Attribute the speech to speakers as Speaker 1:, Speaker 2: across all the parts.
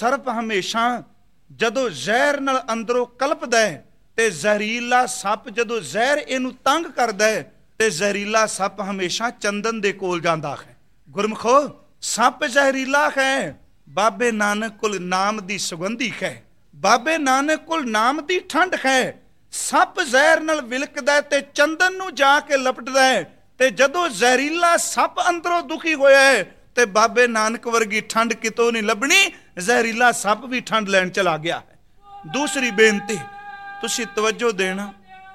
Speaker 1: ਸਰਪ ਹਮੇਸ਼ਾ ਜਦੋਂ ਜ਼ਹਿਰ ਨਾਲ ਅੰਦਰੋਂ ਕਲਪਦਾ ਹੈ ਤੇ ਜ਼ਹਿਰੀਲਾ ਸੱਪ ਜਦੋਂ ਜ਼ਹਿਰ ਇਹਨੂੰ ਤੰਗ ਕਰਦਾ ਹੈ ਤੇ ਜ਼ਹਿਰੀਲਾ ਸੱਪ ਹਮੇਸ਼ਾ ਚੰਦਨ ਦੇ ਕੋਲ ਜਾਂਦਾ ਹੈ। ਗੁਰਮਖੋ, ਸੱਪ ਜ਼ਹਿਰੀਲਾ ਹੈ, ਬਾਬੇ ਨਾਨਕ ਕੋਲ ਨਾਮ ਦੀ ਸੁਗੰਧੀ ਹੈ, ਬਾਬੇ ਨਾਨਕ ਕੋਲ ਨਾਮ ਦੀ ਠੰਡ ਹੈ। ਸੱਪ ਜ਼ਹਿਰ ਨਾਲ ਵਿਲਕਦਾ ਤੇ ਚੰਦਨ ਨੂੰ ਜਾ ਕੇ ਲਪਟਦਾ ਹੈ ਤੇ ਜਦੋਂ ਜ਼ਹਿਰੀਲਾ ਸੱਪ ਅੰਦਰੋਂ ਦੁਖੀ ਹੋਇਆ ਹੈ ਤੇ ਬਾਬੇ ਨਾਨਕ ਵਰਗੀ ਠੰਡ ਕਿਤੋਂ ਨਹੀਂ ਲੱਭਣੀ, ਜ਼ਹਿਰੀਲਾ ਸੱਪ ਵੀ ਠੰਡ ਲੈਣ ਚਲਾ ਗਿਆ ਹੈ। ਦੂਸਰੀ ਬੇਨਤੀ, ਤੁਸੀਂ ਤਵੱਜੋ ਦੇਣਾ,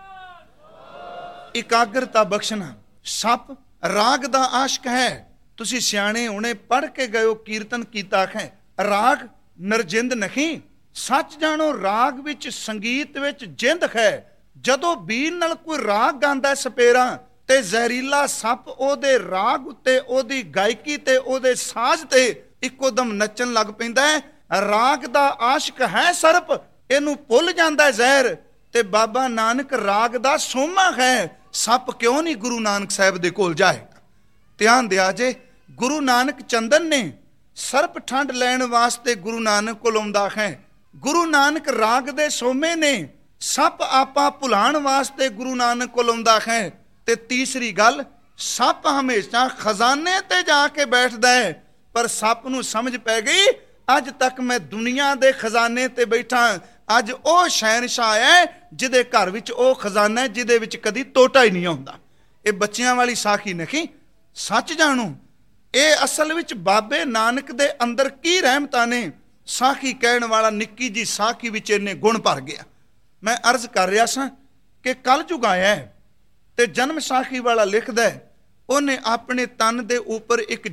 Speaker 1: ਇਕਾਗਰਤਾ ਬਖਸ਼ਣਾ। ਸੱਪ ਰਾਗ ਦਾ ਆਸ਼ਕ ਹੈ। ਤੁਸੀਂ ਸਿਆਣੇ ਹੁਣੇ ਪੜ੍ਹ ਕੇ ਗਏ ਹੋ, ਕੀਰਤਨ ਕੀਤਾ ਹੈ, ਰਾਗ ਨਰਜਿੰਦ ਨਹੀਂ। ਸੱਚ ਜਾਣੋ, ਰਾਗ ਵਿੱਚ ਸੰਗੀਤ ਵਿੱਚ ਜਿੰਦ ਹੈ। ਜਦੋਂ ਬੀਨ ਨਾਲ ਕੋਈ ਰਾਗ ਗਾਉਂਦਾ ਸਪੇਰਾ ਤੇ ਜ਼ਹਿਰੀਲਾ ਸੱਪ ਉਹਦੇ ਰਾਗ ਉੱਤੇ, ਉਹਦੀ ਗਾਇਕੀ ਤੇ, ਉਹਦੇ ਸਾਜ਼ ਤੇ ਇੱਕੋ ਦਮ ਨੱਚਣ ਲੱਗ ਪੈਂਦਾ ਹੈ। ਰਾਗ ਦਾ ਆਸ਼ਕ ਹੈ ਸਰਪ, ਇਹਨੂੰ ਭੁੱਲ ਜਾਂਦਾ ਜ਼ਹਿਰ। ਤੇ ਬਾਬਾ ਨਾਨਕ ਰਾਗ ਦਾ ਸੋਮਾ ਹੈ। ਸੱਪ ਕਿਉਂ ਨਹੀਂ ਗੁਰੂ ਨਾਨਕ ਸਾਹਿਬ ਦੇ ਕੋਲ ਜਾਏਗਾ? ਧਿਆਨ ਦਿਆ ਜੇ, ਗੁਰੂ ਨਾਨਕ ਚੰਦਨ ਨੇ, ਸਰਪ ਠੰਡ ਲੈਣ ਵਾਸਤੇ ਗੁਰੂ ਨਾਨਕ ਕੋਲ ਆਉਂਦਾ ਹੈ। ਗੁਰੂ ਨਾਨਕ ਰਾਗ ਦੇ ਸੋਮੇ ਨੇ, ਸੱਪ ਆਪਾ ਭੁਲਾਉਣ ਵਾਸਤੇ ਗੁਰੂ ਨਾਨਕ ਕੋਲ ਆਉਂਦਾ ਹੈ। ਤੇ ਤੀਸਰੀ ਗੱਲ, ਸੱਪ ਹਮੇਸ਼ਾ ਖਜ਼ਾਨੇ ਤੇ ਜਾ ਕੇ ਬੈਠਦਾ ਹੈ, ਪਰ ਸੱਪ ਨੂੰ ਸਮਝ ਪੈ ਗਈ ਅੱਜ ਤੱਕ ਮੈਂ ਦੁਨੀਆ ਦੇ ਖਜ਼ਾਨੇ ਤੇ ਬੈਠਾ, ਅੱਜ ਉਹ ਸ਼ਹਿਨਸ਼ਾਹ ਹੈ ਜਿਹਦੇ ਘਰ ਵਿੱਚ ਉਹ ਖਜ਼ਾਨਾ ਹੈ ਜਿਹਦੇ ਵਿੱਚ ਕਦੀ ਟੋਟਾ ਹੀ ਨਹੀਂ ਆਉਂਦਾ। ਇਹ ਬੱਚਿਆਂ ਵਾਲੀ ਸਾਖੀ ਨਹੀਂ। ਸੱਚ ਜਾਣੋ, ਇਹ ਅਸਲ ਵਿੱਚ ਬਾਬੇ ਨਾਨਕ ਦੇ ਅੰਦਰ ਕੀ ਰਹਿਮਤਾਂ ਨੇ। ਸਾਖੀ ਕਹਿਣ ਵਾਲਾ ਨਿੱਕੀ ਜੀ ਸਾਖੀ ਵਿੱਚ ਇੰਨੇ ਗੁਣ ਭਰ ਗਿਆ। ਮੈਂ ਅਰਜ਼ ਕਰ ਰਿਹਾ ਸਾਂ ਕਿ ਕਲਯੁਗ ਆਇਆ ਹੈ ਤੇ ਜਨਮ ਸਾਖੀ ਵਾਲਾ ਲਿਖਦਾ, ਉਹਨੇ ਆਪਣੇ ਤਨ ਦੇ ਉੱਪਰ ਇੱਕ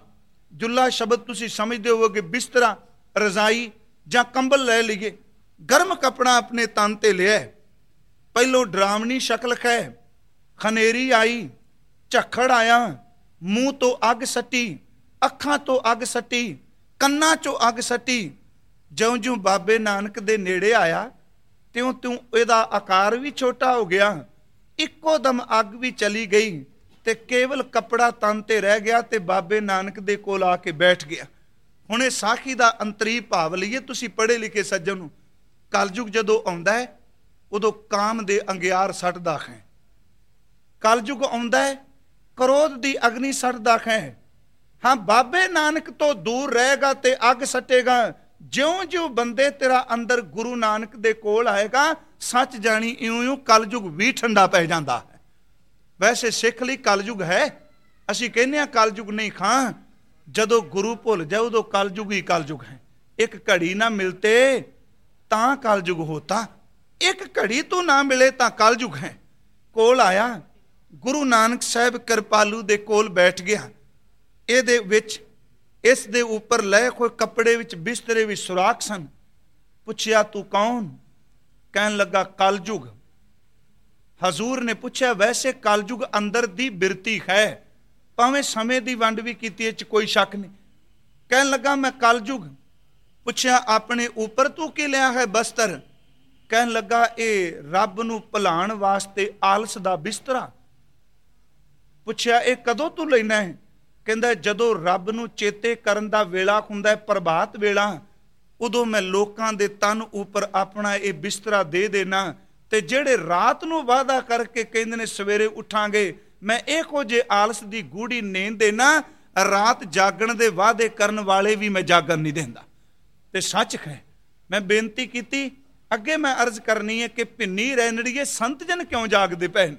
Speaker 1: ਜੁੱਲਾ ਸ਼ਬਦ ਤੁਸੀਂ ਸਮਝਦੇ ਹੋਵੋਗੇ, ਬਿਸਤਰਾ, ਰਜ਼ਾਈ ਜਾਂ ਕੰਬਲ ਲੈ ਲਈਏ, ਗਰਮ ਕੱਪੜਾ ਆਪਣੇ ਤਨ ਤੇ ਲਿਆ। ਪਹਿਲੋਂ ਡਰਾਵਣੀ ਸ਼ਕਲ ਹੈ, ਖਨੇਰੀ ਆਈ, ਝੱਖੜ ਆਇਆ, ਮੂੰਹ ਤੋਂ ਅੱਗ ਸੱਟੀ, ਅੱਖਾਂ ਤੋਂ ਅੱਗ ਸੱਟੀ, ਕੰਨਾਂ ਚੋਂ ਅੱਗ ਸੱਟੀ। ਜਿਉਂ-ਜਿਉਂ ਬਾਬੇ ਨਾਨਕ ਦੇ ਨੇੜੇ ਆਇਆ ਤਿਉਂ-ਤਿਉਂ ਇਹਦਾ ਆਕਾਰ ਵੀ ਛੋਟਾ ਹੋ ਗਿਆ। ਇੱਕੋ ਦਮ ਅੱਗ ਵੀ ਚਲੀ ਗਈ ਤੇ ਕੇਵਲ ਕੱਪੜਾ ਤਨ ਤੇ ਰਹਿ ਗਿਆ ਤੇ ਬਾਬੇ ਨਾਨਕ ਦੇ ਕੋਲ ਆ ਕੇ ਬੈਠ ਗਿਆ। ਹੁਣ ਇਹ ਸਾਖੀ ਦਾ ਅੰਤਰੀ ਭਾਵ ਲਈਏ, ਤੁਸੀਂ ਪੜ੍ਹੇ ਲਿਖੇ ਸੱਜਣ ਨੂੰ। ਕਲਯੁਗ ਜਦੋਂ ਆਉਂਦਾ ਹੈ ਉਦੋਂ ਕਾਮ ਦੇ ਅੰਗਿਆਰ ਸੱਟਦਾ ਹੈ। ਕਲਯੁਗ ਆਉਂਦਾ ਹੈ, ਕ੍ਰੋਧ ਦੀ ਅਗਨੀ ਸੱਟਦਾ ਹੈ। ਹਾਂ, ਬਾਬੇ ਨਾਨਕ ਤੋਂ ਦੂਰ ਰਹੇਗਾ ਤੇ ਅੱਗ ਸੱਟੇਗਾ। ਜਿਉਂ-ਜਿਉਂ ਬੰਦੇ ਤੇਰਾ ਅੰਦਰ ਗੁਰੂ ਨਾਨਕ ਦੇ ਕੋਲ ਆਏਗਾ, ਸੱਚ ਜਾਣੀ ਇਉਂ-ਇਉਂ ਕਲਯੁਗ ਵੀ ਠੰਡਾ ਪੈ ਜਾਂਦਾ ਹੈ। ਵੈਸੇ ਸਿੱਖ ਲਈ ਕਲਯੁਗ ਹੈ, ਅਸੀਂ ਕਹਿੰਦੇ ਹਾਂ ਕਲਯੁਗ ਨਹੀਂ। ਖਾਂ, ਜਦੋਂ ਗੁਰੂ ਭੁੱਲ ਜਾਏ ਉਦੋਂ ਕਲਯੁਗ ਹੀ ਕਲਯੁਗ ਹੈ। ਇੱਕ ਘੜੀ ਨਾ ਮਿਲਤੇ ਤਾਂ ਕਲਯੁਗ ਹੋਤਾ, ਇੱਕ ਘੜੀ ਤੋਂ ਨਾ ਮਿਲੇ ਤਾਂ ਕਲਯੁਗ ਹੈ। ਕੋਲ ਆਇਆ, ਗੁਰੂ ਨਾਨਕ ਸਾਹਿਬ ਕਿਰਪਾਲੂ ਦੇ ਕੋਲ ਬੈਠ ਗਿਆ। ਇਹਦੇ ਵਿੱਚ, ਇਸ ਦੇ ਉੱਪਰ ਲਏ ਹੋਏ ਕੱਪੜੇ ਵਿੱਚ, ਬਿਸਤਰੇ ਵਿੱਚ ਸੁਰਾਖ ਸਨ। ਪੁੱਛਿਆ, ਤੂੰ ਕੌਣ? ਕਹਿਣ ਲੱਗਾ, ਕਲਯੁਗ। ਹਜ਼ੂਰ ਨੇ ਪੁੱਛਿਆ, ਵੈਸੇ ਕਲਯੁਗ ਅੰਦਰ ਦੀ ਬਿਰਤੀ ਹੈ, ਭਾਵੇਂ ਸਮੇਂ ਦੀ ਵੰਡ ਵੀ ਕੀਤੀ, ਇਹ 'ਚ ਕੋਈ ਸ਼ੱਕ ਨਹੀਂ। ਕਹਿਣ ਲੱਗਾ, ਮੈਂ ਕਲਯੁਗ। ਪੁੱਛਿਆ, ਆਪਣੇ ਉੱਪਰ ਤੂੰ ਕੀ ਲਿਆ ਹੈ ਬਸਤਰ? ਕਹਿਣ ਲੱਗਾ, ਇਹ ਰੱਬ ਨੂੰ ਭੁਲਾਉਣ ਵਾਸਤੇ ਆਲਸ ਦਾ ਬਿਸਤਰਾ। ਪੁੱਛਿਆ, ਇਹ ਕਦੋਂ ਤੂੰ ਲੈਣਾ ਹੈ? ਕਹਿੰਦਾ, ਜਦੋਂ ਰੱਬ ਨੂੰ ਚੇਤੇ ਕਰਨ ਦਾ ਵੇਲਾ ਹੁੰਦਾ ਹੈ, ਪ੍ਰਭਾਤ ਵੇਲਾ, ਉਦੋਂ ਮੈਂ ਲੋਕਾਂ ਦੇ ਤਨ ਉੱਪਰ ਆਪਣਾ ਇਹ ਬਿਸਤਰਾ ਦੇ ਦੇਣਾ। ਤੇ ਜਿਹੜੇ ਰਾਤ ਨੂੰ ਵਾਅਦਾ ਕਰਕੇ ਕਹਿੰਦੇ ਨੇ ਸਵੇਰੇ ਉੱਠਾਂਗੇ, ਮੈਂ ਇਹੋ ਜਿਹੇ ਆਲਸ ਦੀ ਗੂੜੀ ਨੀਂਦ ਦੇਣਾ। ਰਾਤ ਜਾਗਣ ਦੇ ਵਾਅਦੇ ਕਰਨ ਵਾਲੇ ਵੀ ਮੈਂ ਜਾਗਣ ਨਹੀਂ ਦਿੰਦਾ। ਤੇ ਸੱਚ ਹੈ। ਮੈਂ ਬੇਨਤੀ ਕੀਤੀ, ਅੱਗੇ ਮੈਂ ਅਰਜ਼ ਕਰਨੀ ਹੈ ਕਿ ਭਿੰਨੀ ਰੈਣੜੀਏ ਸੰਤ ਜਨ ਕਿਉਂ ਜਾਗਦੇ ਪਏ ਨੇ?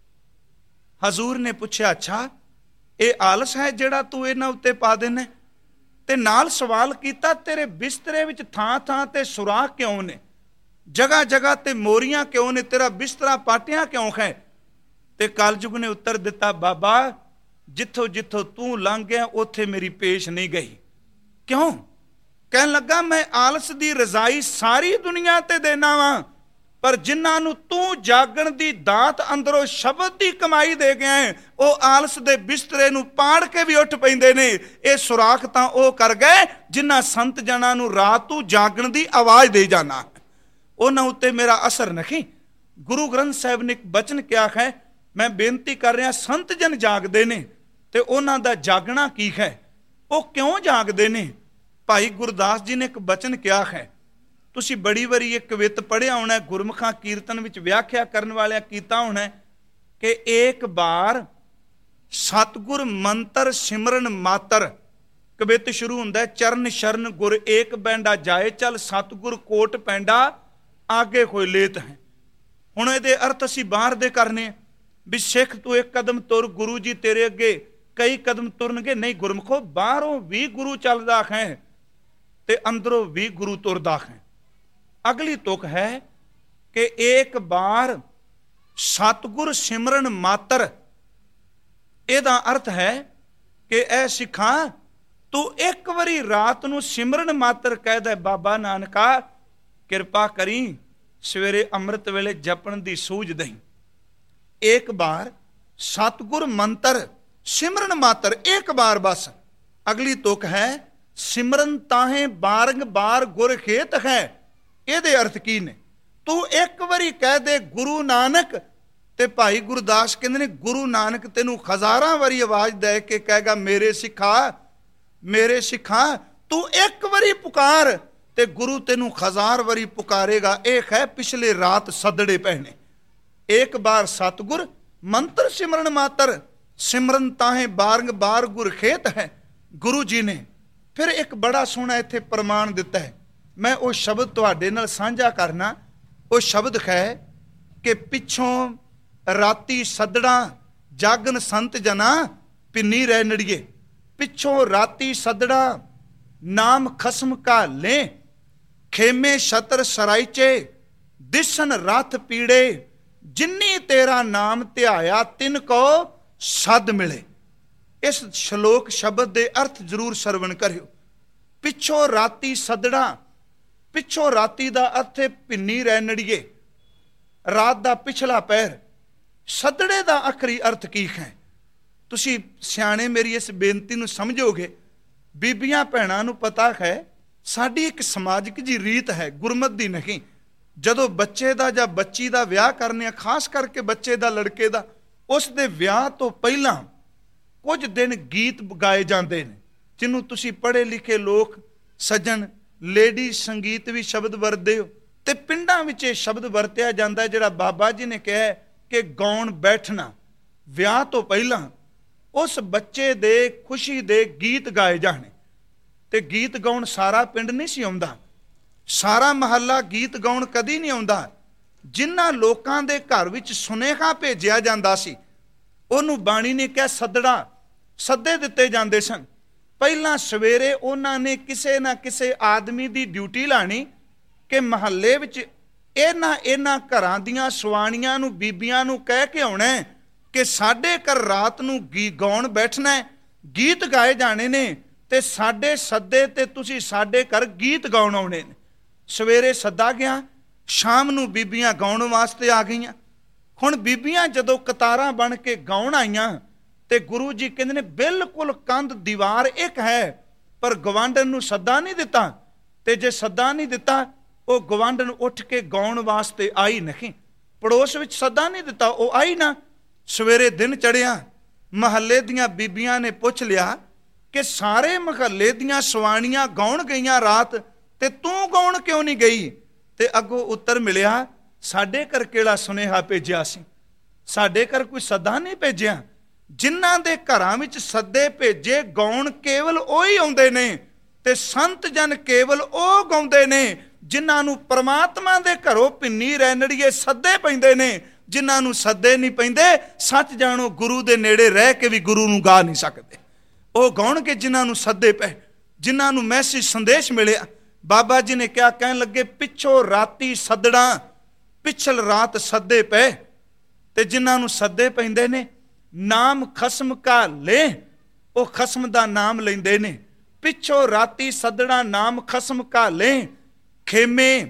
Speaker 1: ਹਜ਼ੂਰ ਨੇ ਪੁੱਛਿਆ, ਅੱਛਾ ਇਹ ਆਲਸ ਹੈ ਜਿਹੜਾ ਤੂੰ ਇਹਨਾਂ ਉੱਤੇ ਪਾ ਦੇਣਾ? ਤੇ ਨਾਲ ਸਵਾਲ ਕੀਤਾ, ਤੇਰੇ ਬਿਸਤਰੇ ਵਿੱਚ ਥਾਂ ਥਾਂ ਤੇ ਸੁਰਾਖ ਕਿਉਂ ਨੇ? ਜਗ੍ਹਾ ਜਗ੍ਹਾ ਤੇ ਮੋਰੀਆਂ ਕਿਉਂ ਨੇ? ਤੇਰਾ ਬਿਸਤਰਾ ਪਾਟਿਆ ਕਿਉਂ ਹੈ? ਤੇ ਕਲਯੁਗ ਨੇ ਉੱਤਰ ਦਿੱਤਾ, ਬਾਬਾ ਜਿੱਥੋਂ ਜਿੱਥੋਂ ਤੂੰ ਲੰਘ ਗਿਆ ਉੱਥੇ ਮੇਰੀ ਪੇਸ਼ ਨਹੀਂ ਗਈ। ਕਿਉਂ? ਕਹਿਣ ਲੱਗਾ, ਮੈਂ ਆਲਸ ਦੀ ਰਜ਼ਾਈ ਸਾਰੀ ਦੁਨੀਆ ਤੇ ਦੇਣਾ ਵਾਂ, ਪਰ ਜਿਨ੍ਹਾਂ ਨੂੰ ਤੂੰ ਜਾਗਣ ਦੀ ਦਾਤ ਅੰਦਰੋਂ ਸ਼ਬਦ ਦੀ ਕਮਾਈ ਦੇ ਗਿਆ ਹੈ, ਉਹ ਆਲਸ ਦੇ ਬਿਸਤਰੇ ਨੂੰ ਪਾੜ ਕੇ ਵੀ ਉੱਠ ਪੈਂਦੇ ਨੇ। ਇਹ ਸੁਰਾਖ ਤਾਂ ਉਹ ਕਰ ਗਏ ਜਿਨ੍ਹਾਂ ਸੰਤ ਜਨਾਂ ਨੂੰ ਰਾਤ ਤੂੰ ਜਾਗਣ ਦੀ ਆਵਾਜ਼ ਦੇ ਜਾਣਾ, ਉਹਨਾਂ ਉੱਤੇ ਮੇਰਾ ਅਸਰ ਨਹੀਂ। ਗੁਰੂ ਗ੍ਰੰਥ ਸਾਹਿਬ ਨੇ ਇੱਕ ਬਚਨ ਕਿਹਾ ਹੈ, ਮੈਂ ਬੇਨਤੀ ਕਰ ਰਿਹਾ, ਸੰਤ ਜਨ ਜਾਗਦੇ ਨੇ ਤੇ ਉਹਨਾਂ ਦਾ ਜਾਗਣਾ ਕੀ ਹੈ? ਉਹ ਕਿਉਂ ਜਾਗਦੇ ਨੇ? ਭਾਈ ਗੁਰਦਾਸ ਜੀ ਨੇ ਇੱਕ ਬਚਨ ਕਿਹਾ ਹੈ, ਤੁਸੀਂ ਬੜੀ ਵਾਰੀ ਇਹ ਕਵਿਤ ਪੜ੍ਹਿਆ ਹੋਣਾ, ਗੁਰਮੁਖਾਂ ਕੀਰਤਨ ਵਿੱਚ ਵਿਆਖਿਆ ਕਰਨ ਵਾਲਿਆਂ ਕੀਤਾ ਹੋਣਾ ਕਿ ਏਕ ਬਾਰ ਸਤਿਗੁਰ ਮੰਤਰ ਸਿਮਰਨ ਮਾਤਰ। ਕਵਿਤ ਸ਼ੁਰੂ ਹੁੰਦਾ ਚਰਨ ਸ਼ਰਨ ਗੁਰ ਏਕ ਬੈਂਡਾ ਜਾਏ ਚੱਲ, ਸਤਿਗੁਰ ਕੋਟ ਪੈਂਡਾ ਆਗੇ ਕੋਈ ਲੇਤ ਹੈ। ਹੁਣ ਇਹਦੇ ਅਰਥ ਅਸੀਂ ਬਾਹਰ ਦੇ ਕਰਨੇ ਵੀ ਸਿੱਖ ਤੂੰ ਇੱਕ ਕਦਮ ਤੁਰ, ਗੁਰੂ ਜੀ ਤੇਰੇ ਅੱਗੇ ਕਈ ਕਦਮ ਤੁਰਨਗੇ। ਨਹੀਂ ਗੁਰਮੁਖੋ, ਬਾਹਰੋਂ ਵੀ ਗੁਰੂ ਚੱਲਦਾ ਹੈ ਤੇ ਅੰਦਰੋਂ ਵੀ ਗੁਰੂ ਤੁਰਦਾ ਹੈ। ਅਗਲੀ ਤੁਕ ਹੈ ਕਿ ਏਕ ਬਾਰ ਸਤਿਗੁਰ ਸਿਮਰਨ ਮਾਤਰ। ਇਹਦਾ ਅਰਥ ਹੈ ਕਿ ਐ ਸਿੱਖਾਂ ਤੂੰ ਇੱਕ ਵਾਰੀ ਰਾਤ ਨੂੰ ਸਿਮਰਨ ਮਾਤਰ ਕਹਿ ਦੇ, ਬਾਬਾ ਨਾਨਕਾ ਕਿਰਪਾ ਕਰੀ ਸਵੇਰੇ ਅੰਮ੍ਰਿਤ ਵੇਲੇ ਜਪਣ ਦੀ ਸੂਝ ਦਈ। ਇੱਕ ਬਾਰ ਸਤਿਗੁਰ ਮੰਤਰ ਸਿਮਰਨ ਮਾਤਰ, ਇੱਕ ਬਾਰ ਬਸ। ਅਗਲੀ ਤੁਕ ਹੈ ਸਿਮਰਨ ਤਾਹੇ ਬਾਰੰਬਾਰ ਗੁਰ ਖੇਤ ਹੈ। ਇਹਦੇ ਅਰਥ ਕੀ ਨੇ? ਤੂੰ ਇੱਕ ਵਾਰੀ ਕਹਿ ਦੇ ਗੁਰੂ ਨਾਨਕ, ਤੇ ਭਾਈ ਗੁਰਦਾਸ ਕਹਿੰਦੇ ਨੇ ਗੁਰੂ ਨਾਨਕ ਤੈਨੂੰ ਹਜ਼ਾਰਾਂ ਵਾਰੀ ਆਵਾਜ਼ ਦੇ ਕੇ ਕਹੇਗਾ ਮੇਰੇ ਸਿੱਖਾ, ਮੇਰੇ ਸਿੱਖਾ। ਤੂੰ ਇੱਕ ਵਾਰੀ ਪੁਕਾਰ ਤੇ ਗੁਰੂ ਤੈਨੂੰ ਹਜ਼ਾਰ ਵਾਰੀ ਪੁਕਾਰੇਗਾ। ਇਹ ਹੈ ਪਿਛਲੇ ਰਾਤ ਸਦੜੇ ਪਹਿਨੇ। ਇੱਕ ਬਾਰ ਸਤਿਗੁਰ ਮੰਤਰ ਸਿਮਰਨ ਮਾਤਰ, ਸਿਮਰਨ ਤਾਹੇ ਬਾਰੰਬਾਰ ਗੁਰ ਖੇਤ ਹੈ। ਗੁਰੂ ਜੀ ਨੇ ਫਿਰ ਇੱਕ ਬੜਾ ਸੋਹਣਾ ਇੱਥੇ ਪ੍ਰਮਾਣ ਦਿੱਤਾ ਹੈ, ਮੈਂ ਉਹ ਸ਼ਬਦ ਤੁਹਾਡੇ ਨਾਲ ਸਾਂਝਾ ਕਰਨਾ। ਉਹ ਸ਼ਬਦ ਹੈ ਕਿ ਪਿੱਛੋਂ ਰਾਤੀ ਸੱਦੜਾ ਜਾਗਨ ਸੰਤ ਜਨਾ ਪਿੰਨੀ ਰਹਿ ਨੜੀਏ। ਪਿੱਛੋਂ ਰਾਤੀ ਸੱਦੜਾ ਨਾਮ ਖਸਮ ਕਾ ਲੈ, ਖੇਮੇ ਛਤਰ ਸਰਾਇਚੇ ਦਿਸਨ ਰਥ ਪੀੜੇ। ਜਿੰਨੀ ਤੇਰਾ ਨਾਮ ਧਿਆਇਆ ਤਿਨ ਕੋ ਸਦ ਮਿਲੇ। ਇਸ ਸ਼ਲੋਕ ਸ਼ਬਦ ਦੇ ਅਰਥ ਜ਼ਰੂਰ ਸਰਵਣ ਕਰਿਓ। ਪਿੱਛੋਂ ਰਾਤੀ ਸੱਦੜਾ, ਪਿੱਛੋਂ ਰਾਤੀ ਦਾ ਅਰਥ ਹੈ ਪਿੰਨੀ ਰਹਿ ਨੜੀਏ, ਰਾਤ ਦਾ ਪਿਛਲਾ ਪਹਿਰ। ਸੱਦੜੇ ਦਾ ਆਖਰੀ ਅਰਥ ਕੀ ਹੈ? ਤੁਸੀਂ ਸਿਆਣੇ ਮੇਰੀ ਇਸ ਬੇਨਤੀ ਨੂੰ ਸਮਝੋਗੇ। ਬੀਬੀਆਂ ਭੈਣਾਂ ਨੂੰ ਪਤਾ ਹੈ ਸਾਡੀ ਇੱਕ ਸਮਾਜਿਕ ਜੀ ਰੀਤ ਹੈ, ਗੁਰਮਤ ਦੀ ਨਹੀਂ। ਜਦੋਂ ਬੱਚੇ ਦਾ ਜਾਂ ਬੱਚੀ ਦਾ ਵਿਆਹ ਕਰਨੇ ਆ, ਖਾਸ ਕਰਕੇ ਬੱਚੇ ਦਾ, ਲੜਕੇ ਦਾ, ਉਸ ਦੇ ਵਿਆਹ ਤੋਂ ਪਹਿਲਾਂ ਕੁਝ ਦਿਨ ਗੀਤ ਗਾਏ ਜਾਂਦੇ ਨੇ, ਜਿਹਨੂੰ ਤੁਸੀਂ ਪੜ੍ਹੇ ਲਿਖੇ ਲੋਕ ਸੱਜਣ ਲੇਡੀ ਸੰਗੀਤ ਵੀ ਸ਼ਬਦ ਵਰਤਦੇ ਹੋ। ਤੇ ਪਿੰਡਾਂ ਵਿੱਚ ਇਹ ਸ਼ਬਦ ਵਰਤਿਆ ਜਾਂਦਾ ਜਿਹੜਾ ਬਾਬਾ ਜੀ ਨੇ ਕਿਹਾ ਕਿ ਗਾਉਣ ਬੈਠਣਾ। ਵਿਆਹ ਤੋਂ ਪਹਿਲਾਂ ਉਸ ਬੱਚੇ ਦੇ ਖੁਸ਼ੀ ਦੇ ਗੀਤ ਗਾਏ ਜਾਣੇ। ਤੇ ਗੀਤ ਗਾਉਣ ਸਾਰਾ ਪਿੰਡ ਨਹੀਂ ਸੀ ਆਉਂਦਾ, ਸਾਰਾ ਮਹੱਲਾ ਗੀਤ ਗਾਉਣ ਕਦੀ ਨਹੀਂ ਆਉਂਦਾ। ਜਿਨ੍ਹਾਂ ਲੋਕਾਂ ਦੇ ਘਰ ਵਿੱਚ ਸੁਨੇਹਾ ਭੇਜਿਆ ਜਾਂਦਾ ਸੀ ਉਹਨੂੰ ਬਾਣੀ ਨੇ ਕਿਹਾ ਸੱਦੜਾ, ਸੱਦੇ ਦਿੱਤੇ ਜਾਂਦੇ ਸਨ। ਪਹਿਲਾਂ ਸਵੇਰੇ ਉਹਨਾਂ ਨੇ ਕਿਸੇ ਨਾ ਕਿਸੇ ਆਦਮੀ ਦੀ ਡਿਊਟੀ ਲਾਣੀ ਕਿ ਮਹੱਲੇ ਵਿੱਚ ਇਹਨਾਂ ਘਰਾਂ ਦੀਆਂ ਸੁਆਣੀਆਂ ਨੂੰ, ਬੀਬੀਆਂ ਨੂੰ ਕਹਿ ਕੇ ਆਉਣਾ ਕਿ ਸਾਡੇ ਘਰ ਰਾਤ ਨੂੰ ਗਾਉਣ ਬੈਠਣਾ, ਗੀਤ ਗਾਏ ਜਾਣੇ ਨੇ ਤੇ ਸਾਡੇ ਸੱਦੇ ਤੇ ਤੁਸੀਂ ਸਾਡੇ ਘਰ ਗੀਤ ਗਾਉਣ ਆਉਣੇ ਨੇ। ਸਵੇਰੇ ਸੱਦਾ ਗਿਆ, ਸ਼ਾਮ ਨੂੰ ਬੀਬੀਆਂ ਗਾਉਣ ਵਾਸਤੇ ਆ ਗਈਆਂ। ਹੁਣ ਬੀਬੀਆਂ ਜਦੋਂ ਕਤਾਰਾਂ ਬਣ ਕੇ ਗਾਉਣ ਆਈਆਂ ਤੇ ਗੁਰੂ ਜੀ ਕਹਿੰਦੇ ਨੇ ਬਿਲਕੁਲ ਕੰਧ ਦੀਵਾਰ ਇੱਕ ਹੈ, ਪਰ ਗਵਾਂਢਣ ਨੂੰ ਸੱਦਾ ਨਹੀਂ ਦਿੱਤਾ। ਤੇ ਜੇ ਸੱਦਾ ਨਹੀਂ ਦਿੱਤਾ ਉਹ ਗਵਾਂਢਣ ਉੱਠ ਕੇ ਗਾਉਣ ਵਾਸਤੇ ਆਈ ਨਹੀਂ। ਪੜੋਸ ਵਿੱਚ ਸੱਦਾ ਨਹੀਂ ਦਿੱਤਾ, ਉਹ ਆਈ ਨਾ। ਸਵੇਰੇ ਦਿਨ ਚੜਿਆ, ਮਹੱਲੇ ਦੀਆਂ ਬੀਬੀਆਂ ਨੇ ਪੁੱਛ ਲਿਆ ਕਿ ਸਾਰੇ ਮਹੱਲੇ ਦੀਆਂ ਸਵਾਣੀਆਂ ਗਾਉਣ ਗਈਆਂ ਰਾਤ, ਤੇ ਤੂੰ ਗਾਉਣ ਕਿਉਂ ਨਹੀਂ ਗਈ? ਤੇ ਅੱਗੋਂ ਉੱਤਰ ਮਿਲਿਆ, ਸਾਡੇ ਘਰ ਕਿਹੜਾ ਸੁਨੇਹਾ ਭੇਜਿਆ ਸੀ, ਸਾਡੇ ਘਰ ਕੋਈ ਸੱਦਾ ਨਹੀਂ ਭੇਜਿਆ। ਜਿਨ੍ਹਾਂ ਦੇ ਘਰਾਂ ਵਿੱਚ ਸੱਦੇ ਭੇਜੇ ਗਾਉਣ ਕੇਵਲ ਉਹੀ ਆਉਂਦੇ ਨੇ, ਤੇ ਸੰਤ ਜਨ ਕੇਵਲ ਉਹ ਗਾਉਂਦੇ ਨੇ ਜਿਨ੍ਹਾਂ ਨੂੰ ਪ੍ਰਮਾਤਮਾ ਦੇ ਘਰੋਂ ਪਿੰਨੀ ਰਹਿਣੜੀਏ ਸੱਦੇ ਪੈਂਦੇ ਨੇ। ਜਿਨ੍ਹਾਂ ਨੂੰ ਸੱਦੇ ਨਹੀਂ ਪੈਂਦੇ, ਸੱਚ ਜਾਣੋ ਗੁਰੂ ਦੇ ਨੇੜੇ ਰਹਿ ਕੇ ਵੀ ਗੁਰੂ ਨੂੰ ਗਾ ਨਹੀਂ ਸਕਦੇ। ਉਹ ਗਾਉਣਗੇ ਜਿਨ੍ਹਾਂ ਨੂੰ ਸੱਦੇ ਪਏ, ਜਿਨ੍ਹਾਂ ਨੂੰ ਮੈਸੇਜ ਸੰਦੇਸ਼ ਮਿਲਿਆ। ਬਾਬਾ ਜੀ ਨੇ ਕਿਹਾ, ਕਹਿਣ ਲੱਗੇ ਪਿੱਛੋਂ ਰਾਤੀ ਸੱਦੜਾ, ਪਿਛਲ ਰਾਤ ਸੱਦੇ ਪਏ। ਤੇ ਜਿਨ੍ਹਾਂ ਨੂੰ ਸੱਦੇ ਪੈਂਦੇ ਨੇ, ਨਾਮ ਖਸਮ ਕਾ ਲੈ, ਉਹ ਖਸਮ ਦਾ ਨਾਮ ਲੈਂਦੇ ਨੇ। ਪਿੱਛੋਂ ਰਾਤੀ ਸੱਦੜਾ ਨਾਮ ਖਸਮ ਕਾ ਲੈ, ਖੇਮੇ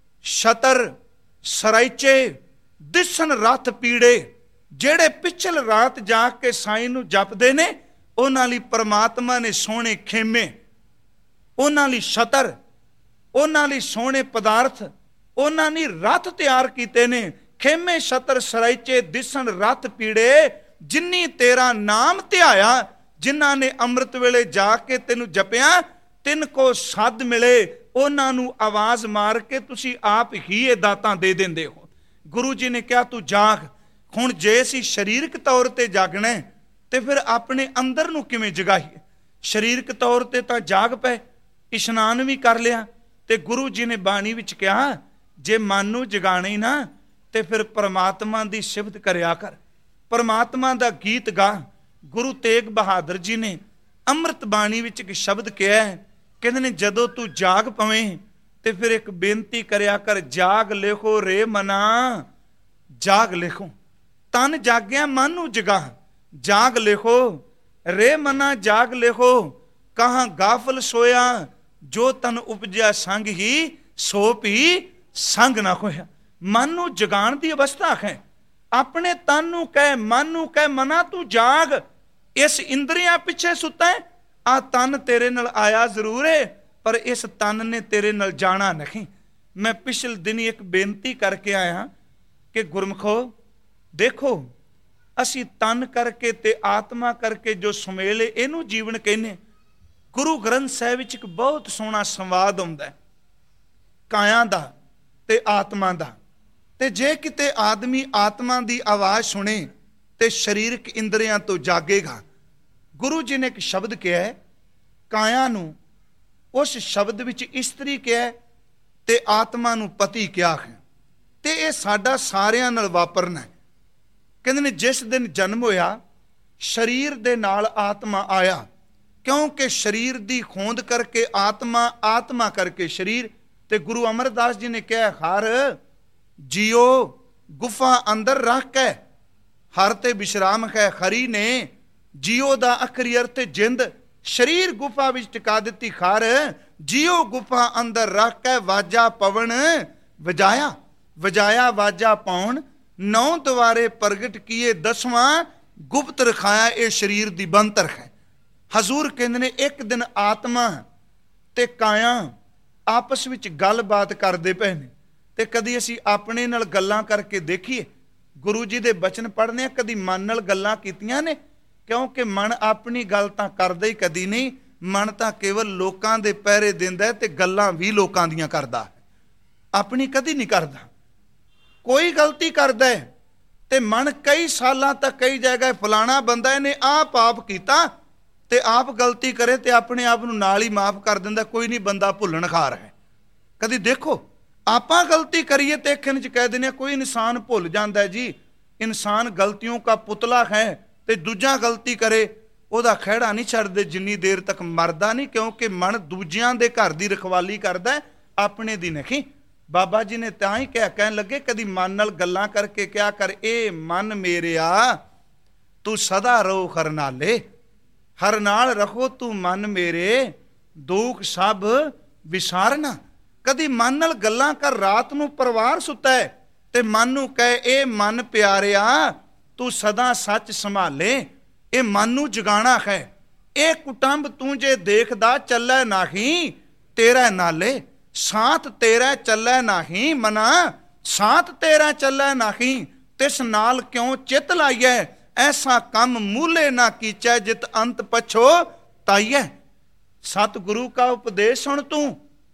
Speaker 1: ਛਤਰ ਸਰਾਇਚੇ ਦਿਸਣ ਰਥ ਪੀੜੇ। ਜਿਹੜੇ ਪਿਛਲ ਰਾਤ ਜਾ ਕੇ ਸਾਈਂ ਨੂੰ ਜਪਦੇ ਨੇ ਉਹਨਾਂ ਲਈ ਪਰਮਾਤਮਾ ਨੇ ਸੋਹਣੇ ਖੇਮੇ, ਉਹਨਾਂ ਲਈ ਛਤਰ, ਉਹਨਾਂ ਲਈ ਸੋਹਣੇ ਪਦਾਰਥ, ਉਹਨਾਂ ਨੇ ਰਥ ਤਿਆਰ ਕੀਤੇ ਨੇ। ਖੇਮੇ ਛਤਰ ਸਰਾਇਚੇ ਦਿਸਣ ਰਥ ਪੀੜੇ। ਜਿੰਨੀ ਤੇਰਾ ਨਾਮ ਧਿਆਇਆ, ਜਿਨ੍ਹਾਂ ਨੇ ਅੰਮ੍ਰਿਤ ਵੇਲੇ ਜਾ ਕੇ ਤੈਨੂੰ ਜਪਿਆ, ਤਿੰਨ ਕੋ ਸੱਦ ਮਿਲੇ ਉਹਨਾਂ ਨੂੰ ਆਵਾਜ਼ ਮਾਰ ਕੇ ਤੁਸੀਂ ਆਪ ਹੀ ਇਹ ਦਾਤਾਂ ਦੇ ਦਿੰਦੇ ਹੋ। ਗੁਰੂ ਜੀ ਨੇ ਕਿਹਾ ਤੂੰ ਜਾਗ। ਹੁਣ ਜੇ ਅਸੀਂ ਸਰੀਰਕ ਤੌਰ ਤੇ ਜਾਗਣਾ ਤੇ ਫਿਰ ਆਪਣੇ ਅੰਦਰ ਨੂੰ ਕਿਵੇਂ ਜਗਾਈਏ? ਸਰੀਰਕ ਤੌਰ ਤੇ ਤਾਂ ਜਾਗ ਪਏ, ਇਸ਼ਨਾਨ ਵੀ ਕਰ ਲਿਆ, ਤੇ ਗੁਰੂ ਜੀ ਨੇ ਬਾਣੀ ਵਿੱਚ ਕਿਹਾ ਜੇ ਮਨ ਨੂੰ ਜਗਾਣੇ ਨਾ ਤੇ ਫਿਰ ਪਰਮਾਤਮਾ ਦੀ ਸਿਫਤ ਕਰਿਆ ਕਰ, ਪਰਮਾਤਮਾ ਦਾ ਗੀਤ ਗਾ। ਗੁਰੂ ਤੇਗ ਬਹਾਦਰ ਜੀ ਨੇ ਅੰਮ੍ਰਿਤ ਬਾਣੀ ਵਿੱਚ ਇੱਕ ਸ਼ਬਦ ਕਿਹਾ, ਕਹਿੰਦੇ ਨੇ ਜਦੋਂ ਤੂੰ ਜਾਗ ਪਵੇਂ ਤੇ ਫਿਰ ਇੱਕ ਬੇਨਤੀ ਕਰਿਆ ਕਰ, ਜਾਗ ਲਿਖੋ ਰੇ ਮਨਾ, ਜਾਗ ਲਿਖੋ। ਤਨ ਜਾਗਿਆ ਮਨ ਨੂੰ ਜਗਾ, ਜਾਗ ਲਿਖੋ ਰੇ ਮਨਾ, ਜਾਗ ਲਿਖੋ। ਕਹਾਂ ਗਾਫਲ ਸੋਇਆ, ਜੋ ਤਨ ਉਪਜਿਆ ਸੰਗ ਹੀ, ਸੋ ਵੀ ਸੰਗ ਨਾ ਹੋਇਆ। ਮਨ ਨੂੰ ਜਗਾਉਣ ਦੀ ਅਵਸਥਾ ਹੈ। ਆਪਣੇ ਤਨ ਨੂੰ ਕਹਿ, ਮਨ ਨੂੰ ਕਹਿ, ਮਨਾ ਤੂੰ ਜਾਗ, ਇਸ ਇੰਦਰੀਆਂ ਪਿੱਛੇ ਸੁੱਤਾ ਹੈ। ਆ ਤਨ ਤੇਰੇ ਨਾਲ ਆਇਆ ਜ਼ਰੂਰ ਹੈ, ਪਰ ਇਸ ਤਨ ਨੇ ਤੇਰੇ ਨਾਲ ਜਾਣਾ ਨਹੀਂ। ਮੈਂ ਪਿਛਲੇ ਦਿਨੀ ਇੱਕ ਬੇਨਤੀ ਕਰਕੇ ਆਇਆ ਕਿ ਗੁਰਮਖੋ ਦੇਖੋ, ਅਸੀਂ ਤਨ ਕਰਕੇ ਤੇ ਆਤਮਾ ਕਰਕੇ ਜੋ ਸੁਮੇਲ ਇਹਨੂੰ ਜੀਵਨ ਕਹਿੰਦੇ। ਗੁਰੂ ਗ੍ਰੰਥ ਸਾਹਿਬ ਵਿੱਚ ਇੱਕ ਬਹੁਤ ਸੋਹਣਾ ਸੰਵਾਦ ਆਉਂਦਾ ਹੈ ਕਾਇਆ ਦਾ ਤੇ ਆਤਮਾ ਦਾ। ਤੇ ਜੇ ਕਿਤੇ ਆਦਮੀ ਆਤਮਾ ਦੀ ਆਵਾਜ਼ ਸੁਣੇ ਤੇ ਸਰੀਰਕ ਇੰਦਰੀਆਂ ਤੋਂ ਜਾਗੇਗਾ। ਗੁਰੂ ਜੀ ਨੇ ਇੱਕ ਸ਼ਬਦ ਕਿਹਾ ਕਾਇਆ ਨੂੰ, ਉਸ ਸ਼ਬਦ ਵਿੱਚ ਇਸਤਰੀ ਕਿਹਾ ਤੇ ਆਤਮਾ ਨੂੰ ਪਤੀ ਕਿਹਾ ਹੈ। ਤੇ ਇਹ ਸਾਡਾ ਸਾਰਿਆਂ ਨਾਲ ਵਾਪਰਨਾ। ਕਹਿੰਦੇ ਨੇ ਜਿਸ ਦਿਨ ਜਨਮ ਹੋਇਆ ਸਰੀਰ ਦੇ ਨਾਲ ਆਤਮਾ ਆਇਆ, ਕਿਉਂਕਿ ਸਰੀਰ ਦੀ ਹੋਂਦ ਕਰਕੇ ਆਤਮਾ, ਆਤਮਾ ਕਰਕੇ ਸਰੀਰ। ਤੇ ਗੁਰੂ ਅਮਰਦਾਸ ਜੀ ਨੇ ਕਿਹਾ ਹਰ ਜੀਓ ਗੁਫਾ ਅੰਦਰ ਰੱਖ ਕੇ, ਹਰ ਤੇ ਵਿਸ਼ਰਾਮ ਹੈ ਖਰੀ ਨੇ, ਜੀਓ ਦਾ ਅਖਰੀ ਅਰਥ ਜਿੰਦ। ਸਰੀਰ ਗੁਫਾ ਵਿੱਚ ਟਿਕਾ ਦਿੱਤੀ ਖਰ, ਜੀਓ ਗੁਫਾ ਅੰਦਰ ਰੱਖ ਕੇ, ਵਾਜਾ ਪਵਨ ਵਜਾਇਆ, ਵਜਾਇਆ ਵਾਜਾ ਪਾਉਣ, ਨੌ ਦੁਆਰੇ ਪ੍ਰਗਟ ਕੀਏ, ਦਸਵਾਂ ਗੁਪਤ ਰਖਾਇਆ। ਇਹ ਸਰੀਰ ਦੀ ਬੰਤਰ ਹੈ। ਹਜ਼ੂਰ ਕਹਿੰਦੇ ਨੇ ਇੱਕ ਦਿਨ ਆਤਮਾ ਤੇ ਕਾਇਆ ਆਪਸ ਵਿੱਚ ਗੱਲਬਾਤ ਕਰਦੇ ਪਏ ਨੇ। ਤੇ ਕਦੀ ਅਸੀਂ ਆਪਣੇ ਨਾਲ ਗੱਲਾਂ ਕਰਕੇ ਦੇਖੀਏ। ਗੁਰੂ ਜੀ ਦੇ ਬਚਨ ਪੜ੍ਹਨੇ ਆ, ਕਦੀ ਮਨ ਨਾਲ ਗੱਲਾਂ ਕੀਤੀਆਂ ਨੇ? ਕਿਉਂਕਿ ਮਨ ਆਪਣੀ ਗੱਲ ਤਾਂ ਕਰਦਾ ਹੀ ਕਦੀ ਨਹੀਂ। ਮਨ ਤਾਂ ਕੇਵਲ ਲੋਕਾਂ ਦੇ ਪਹਿਰੇ ਦਿੰਦਾ ਤੇ ਗੱਲਾਂ ਵੀ ਲੋਕਾਂ ਦੀਆਂ ਕਰਦਾ, ਆਪਣੀ ਕਦੀ ਨਹੀਂ ਕਰਦਾ। ਕੋਈ ਗਲਤੀ ਕਰਦਾ ਹੈ ਤੇ ਮਨ ਕਈ ਸਾਲਾਂ ਤੱਕ ਕਈ ਜਗ੍ਹਾ ਫਲਾਣਾ ਬੰਦਾ ਇਹਨੇ ਆਹ ਪਾਪ ਕੀਤਾ ਤੇ ਆਪ ਗਲਤੀ ਕਰੇ ਤੇ ਆਪਣੇ ਆਪ ਨੂੰ ਨਾਲ ਹੀ ਮਾਫ ਕਰ ਦਿੰਦਾ, ਕੋਈ ਨਹੀਂ ਬੰਦਾ ਭੁੱਲਣਖਾਰ ਹੈ। ਕਦੀ ਦੇਖੋ ਆਪਾਂ ਗਲਤੀ ਕਰੀਏ ਤੇ ਇੱਕ ਚ ਕਹਿ ਦਿੰਦੇ ਕੋਈ ਇਨਸਾਨ ਭੁੱਲ ਜਾਂਦਾ ਜੀ, ਇਨਸਾਨ ਗਲਤੀਆਂ ਦਾ ਪੁਤਲਾ ਹੈ। ਤੇ ਦੂਜਾ ਗਲਤੀ ਕਰੇ ਉਹਦਾ ਖਹਿੜਾ ਨਹੀਂ ਛੱਡਦੇ ਜਿੰਨੀ ਦੇਰ ਤੱਕ ਮਰਦਾ ਨਹੀਂ, ਕਿਉਂਕਿ ਮਨ ਦੂਜਿਆਂ ਦੇ ਘਰ ਦੀ ਰਖਵਾਲੀ ਕਰਦਾ, ਆਪਣੇ ਦੀ ਨਹੀਂ। ਬਾਬਾ ਜੀ ਨੇ ਤਾਂ ਹੀ ਕਹਿਣ ਲੱਗੇ ਕਦੀ ਮਨ ਨਾਲ ਗੱਲਾਂ ਕਰਕੇ ਕਿਆ ਕਰ, ਇਹ ਮਨ ਮੇਰਿਆ ਤੂੰ ਸਦਾ ਰਹੋ ਹਰ ਨਾਲੇ, ਹਰ ਨਾਲ ਰੱਖੋ ਤੂੰ ਮਨ ਮੇਰੇ, ਦੁੱਖ ਸਭ ਵਿਸਾਰਨਾ। ਕਦੀ ਮਨ ਨਾਲ ਗੱਲਾਂ ਕਰ, ਰਾਤ ਨੂੰ ਪਰਿਵਾਰ ਸੁੱਤਾ ਹੈ ਤੇ ਮਨ ਨੂੰ ਕਹੇ ਇਹ ਮਨ ਪਿਆਰਿਆ ਤੂੰ ਸਦਾ ਸੱਚ ਸੰਭਾਲੇ। ਇਹ ਮਨ ਨੂੰ ਜਗਾਣਾ ਹੈ। ਇਹ ਕੁਟੰਬ ਤੂੰ ਜੇ ਦੇਖਦਾ ਚੱਲੈ ਨਾਹੀਂ ਤੇਰਾ ਨਾਲੇ, ਸਾਥ ਤੇਰਾ ਚੱਲੈ ਨਾਹੀਂ ਮਨਾ, ਸਾਥ ਤੇਰਾ ਚੱਲੈ ਨਾਹੀਂ, ਤਿਸ ਨਾਲ ਕਿਉਂ ਚਿੱਤ ਲਾਈਐ, ਐਸਾ ਕੰਮ ਮੂਲੇ ਨਾ ਕੀਚੈ, ਜਿਤ ਅੰਤ ਪਛੋ ਤਾਈਐ। ਸਤਿਗੁਰੂ ਕਾ ਉਪਦੇਸ਼ ਸੁਣ ਤੂੰ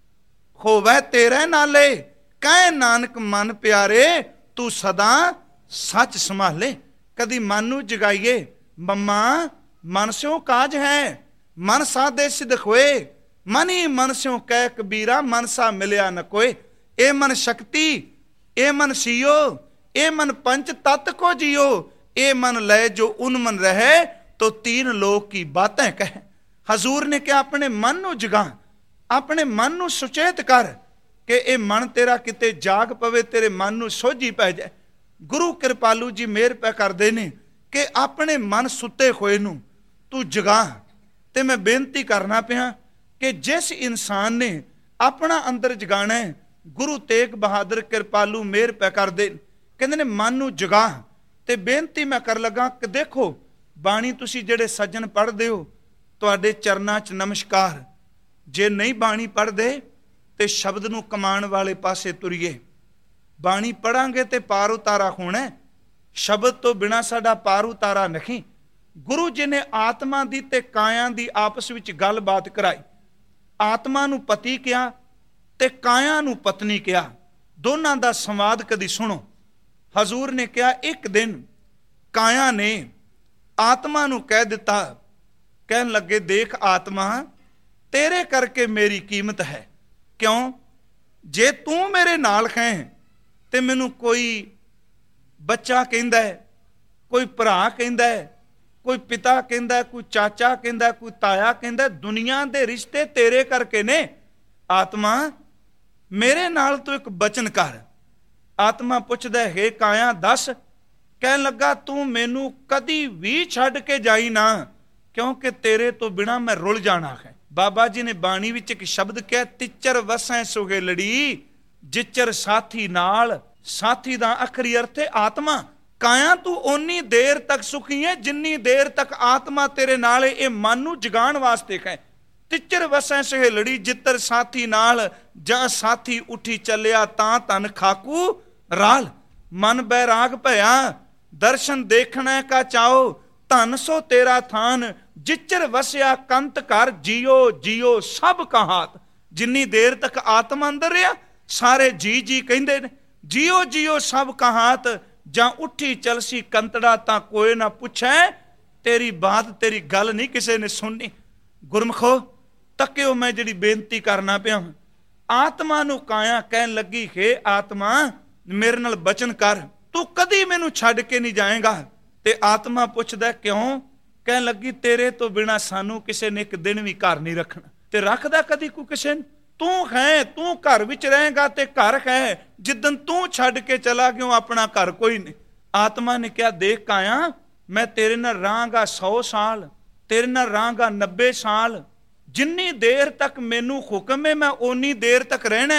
Speaker 1: ਹੋਵੇ ਤੇਰੇ ਨਾਲੇ, ਕਹਿ ਨਾਨਕ ਮਨ ਪਿਆਰੇ ਤੂੰ ਸਦਾ ਸੱਚ ਸੰਭਾਲੇ। ਕਦੀ ਮਨ ਨੂੰ ਜਗਾਈਏ, ਮੰਮਾ ਮਨ ਸਿਓ ਕਾਜ ਹੈ, ਮਨ ਸਾਧੇ ਸਿਧ ਹੋਏ, ਮਨ ਹੀ ਮਨ ਸਿਓ ਕਹਿ ਕਬੀਰਾ, ਮਨ ਸਾ ਮਿਲਿਆ ਨ ਕੋਏ। ਇਹ ਮਨ ਸ਼ਕਤੀ, ਇਹ ਮਨ ਸੀਓ, ਇਹ ਮਨ ਪੰਚ ਤਤ ਕੋ ਜਿयो, ਇਹ ਮਨ ਲੈ ਜੋ ਉਨ ਮਨ ਰਹੇ, ਤੋ ਤੀਨ ਲੋਕ ਕੀ ਬਾतें ਕਹੇ। ਹਜ਼ੂਰ ਨੇ ਕਿਹਾ ਆਪਣੇ ਮਨ ਨੂੰ ਜਗਾ, ਆਪਣੇ ਮਨ ਨੂੰ ਸੁਚੇਤ ਕਰ ਕਿ ਇਹ ਮਨ ਤੇਰਾ ਕਿਤੇ ਜਾਗ ਪਵੇ, ਤੇਰੇ ਮਨ ਨੂੰ ਸੋਝੀ ਪੈ ਜਾਏ। ਗੁਰੂ ਕਿਰਪਾਲੂ ਜੀ ਮਿਹਰ ਪੈ ਕਰਦੇ ਨੇ ਕਿ ਆਪਣੇ ਮਨ ਸੁੱਤੇ ਹੋਏ ਨੂੰ ਤੂੰ ਜਗਾ। ਤੇ ਮੈਂ ਬੇਨਤੀ ਕਰਨਾ ਪਿਆ ਕਿ ਜਿਸ ਇਨਸਾਨ ਨੇ ਆਪਣਾ ਅੰਦਰ ਜਗਾਣਾ ਹੈ, ਗੁਰੂ ਤੇਗ ਬਹਾਦਰ ਕਿਰਪਾਲੂ ਮਿਹਰ ਪੈ ਕਰਦੇ, ਕਹਿੰਦੇ ਨੇ ਮਨ ਨੂੰ ਜਗਾ। ਤੇ ਬੇਨਤੀ ਮੈਂ ਕਰ ਲੱਗਾ ਕਿ ਦੇਖੋ ਬਾਣੀ ਤੁਸੀਂ ਜਿਹੜੇ ਸੱਜਣ ਪੜ੍ਹਦੇ ਹੋ, ਤੁਹਾਡੇ ਚਰਨਾਂ 'ਚ ਨਮਸਕਾਰ। ਜੇ ਨਹੀਂ ਬਾਣੀ ਪੜ੍ਹਦੇ ਤੇ ਸ਼ਬਦ ਨੂੰ ਕਮਾਉਣ ਵਾਲੇ ਪਾਸੇ ਤੁਰੀਏ। ਬਾਣੀ ਪੜਾਂਗੇ ਤੇ ਪਾਰ ਉਤਾਰਾ ਹੋਣਾ, ਸ਼ਬਦ ਤੋਂ ਬਿਨਾਂ ਸਾਡਾ ਪਾਰ ਉਤਾਰਾ ਨਹੀਂ। ਗੁਰੂ ਜੀ ਨੇ ਆਤਮਾ ਦੀ ਤੇ ਕਾਇਆ ਦੀ ਆਪਸ ਵਿੱਚ ਗੱਲਬਾਤ ਕਰਾਈ। ਆਤਮਾ ਨੂੰ ਪਤੀ ਕਿਹਾ ਤੇ ਕਾਇਆ ਨੂੰ ਪਤਨੀ ਕਿਹਾ। ਦੋਨਾਂ ਦਾ ਸੰਵਾਦ ਕਦੀ ਸੁਣੋ। ਹਜ਼ੂਰ ਨੇ ਕਿਹਾ, ਇੱਕ ਦਿਨ ਕਾਇਆ ਨੇ ਆਤਮਾ ਨੂੰ ਕਹਿ ਦਿੱਤਾ, ਕਹਿਣ ਲੱਗੇ, ਦੇਖ ਆਤਮਾ, ਤੇਰੇ ਕਰਕੇ ਮੇਰੀ ਕੀਮਤ ਹੈ। ਕਿਉਂ? ਜੇ ਤੂੰ ਮੇਰੇ ਨਾਲ ਹੈ ਤੇ ਮੈਨੂੰ ਕੋਈ ਬੱਚਾ ਕਹਿੰਦਾ ਹੈ, ਕੋਈ ਭਰਾ ਕਹਿੰਦਾ ਹੈ, ਕੋਈ ਪਿਤਾ ਕਹਿੰਦਾ ਹੈ, ਕੋਈ ਚਾਚਾ ਕਹਿੰਦਾ, ਕੋਈ ਤਾਇਆ ਕਹਿੰਦਾ, ਦੁਨੀਆ ਦੇ ਰਿਸ਼ਤੇ ਤੇਰੇ ਕਰਕੇ ਨੇ। ਆਤਮਾ, ਮੇਰੇ ਨਾਲ ਤੂੰ ਇੱਕ ਬਚਨ ਕਰ। ਆਤਮਾ ਪੁੱਛਦਾ, ਹੈ ਕਾਇਆ ਦੱਸ। ਕਹਿਣ ਲੱਗਾ, ਤੂੰ ਮੈਨੂੰ ਕਦੀ ਵੀ ਛੱਡ ਕੇ ਜਾਈ ਨਾ, ਕਿਉਂਕਿ ਤੇਰੇ ਤੋਂ ਬਿਨਾ ਮੈਂ ਰੁਲ ਜਾਣਾ ਹੈ। ਬਾਬਾ ਜੀ ਨੇ ਬਾਣੀ ਵਿੱਚ ਇੱਕ ਸ਼ਬਦ ਕਿਹਾ, ਤਿੱਚਰ ਵਸੈ ਸੁਗੇ ਲੜੀ, ਜਿੱਚਰ ਸਾਥੀ ਨਾਲ। ਸਾਥੀ ਦਾ ਆਖਰੀ ਅਰਥ ਹੈ ਆਤਮਾ। ਕਾਇਆ ਤੂੰ ਓਨੀ ਦੇਰ ਤੱਕ ਸੁਖੀ ਹੈ ਜਿੰਨੀ ਦੇਰ ਤੱਕ ਆਤਮਾ ਤੇਰੇ ਨਾਲ ਹੈ। ਇਹ ਮਨ ਨੂੰ ਜਗਾਉਣ ਵਾਸਤੇ ਹੈ। ਤਿੱਚਰ ਵਸੈ ਸੁਗੇ ਲੜੀ, ਜਿੱਤਰ ਸਾਥੀ ਨਾਲ। ਜਾਂ ਸਾਥੀ ਉੱਠੀ ਚੱਲਿਆ ਤਾਂ ਧਨ ਖਾਕੂ ਰਾਲ। ਮਨ ਬੈਰਾਗ ਭਇਆ, ਦਰਸ਼ਨ ਦੇਖਣਾ ਕਾ ਚਾਓ, ਧਨ ਸੋ ਤੇਰਾ ਥਾਨ। ਜਿੱਚਰ ਵਸਿਆ ਕੰਤ ਘਰ, ਜੀਓ ਜੀਓ ਸਭ ਕਹਾਤ। ਜਿੰਨੀ ਦੇਰ ਤੱਕ ਆਤਮਾ ਅੰਦਰ ਰਿਹਾ, ਸਾਰੇ ਜੀ ਜੀ ਕਹਿੰਦੇ ਨੇ, ਜੀਓ ਜੀਓ ਸਭ ਕਹਾਤ। ਜਾਂ ਉੱਠੀ ਚਲਸੀ ਕੰਤੜਾ ਤਾਂ ਕੋਈ ਨਾ ਪੁੱਛੈ, ਤੇਰੀ ਬਾਤ ਤੇਰੀ ਗੱਲ ਨਹੀਂ ਕਿਸੇ ਨੇ ਸੁਣਨੀ। ਗੁਰਮਖੋ ਤੱਕਿਓ, ਮੈਂ ਜਿਹੜੀ ਬੇਨਤੀ ਕਰਨਾ ਪਿਆ। ਆਤਮਾ ਨੂੰ ਕਾਇਆ ਕਹਿਣ ਲੱਗੀ, ਹੈ ਆਤਮਾ, ਮੇਰੇ ਨਾਲ ਬਚਨ ਕਰ, ਤੂੰ ਕਦੀ ਮੈਨੂੰ ਛੱਡ ਕੇ ਨਹੀਂ ਜਾਏਗਾ। ਤੇ ਆਤਮਾ ਪੁੱਛਦਾ, ਕਿਉਂ? ਕਹਿਣ ਲੱਗੀ, ਤੇਰੇ ਤੋਂ ਬਿਨਾ ਸਾਨੂੰ ਕਿਸੇ ਨੇ ਇੱਕ ਦਿਨ ਵੀ ਘਰ ਨਹੀਂ ਰੱਖਣਾ। ਤੇ ਰੱਖਦਾ ਕਦੀ ਕੋਈ ਕਿਸੇ ਨੇ? ਤੂੰ ਹੈ, ਤੂੰ ਘਰ ਵਿੱਚ ਰਹੇਗਾ ਤੇ ਘਰ ਹੈ। ਜਿੱਦਨ ਤੂੰ ਛੱਡ ਕੇ ਚਲਾ ਗਿਆ, ਆਪਣਾ ਘਰ ਕੋਈ ਨਹੀਂ। ਆਤਮਾ ਨੇ ਕਿਹਾ, ਦੇਖ ਕਾਇਆ, ਮੈਂ ਤੇਰੇ ਨਾਲ ਰਹਾਂਗਾ 100 ਸਾਲ, ਤੇਰੇ ਨਾਲ ਰਹਾਂਗਾ 90 ਸਾਲ। ਜਿੰਨੀ ਦੇਰ ਤੱਕ ਮੈਨੂੰ ਹੁਕਮ ਹੈ ਮੈਂ ਓਨੀ ਦੇਰ ਤੱਕ ਰਹਿਣਾ।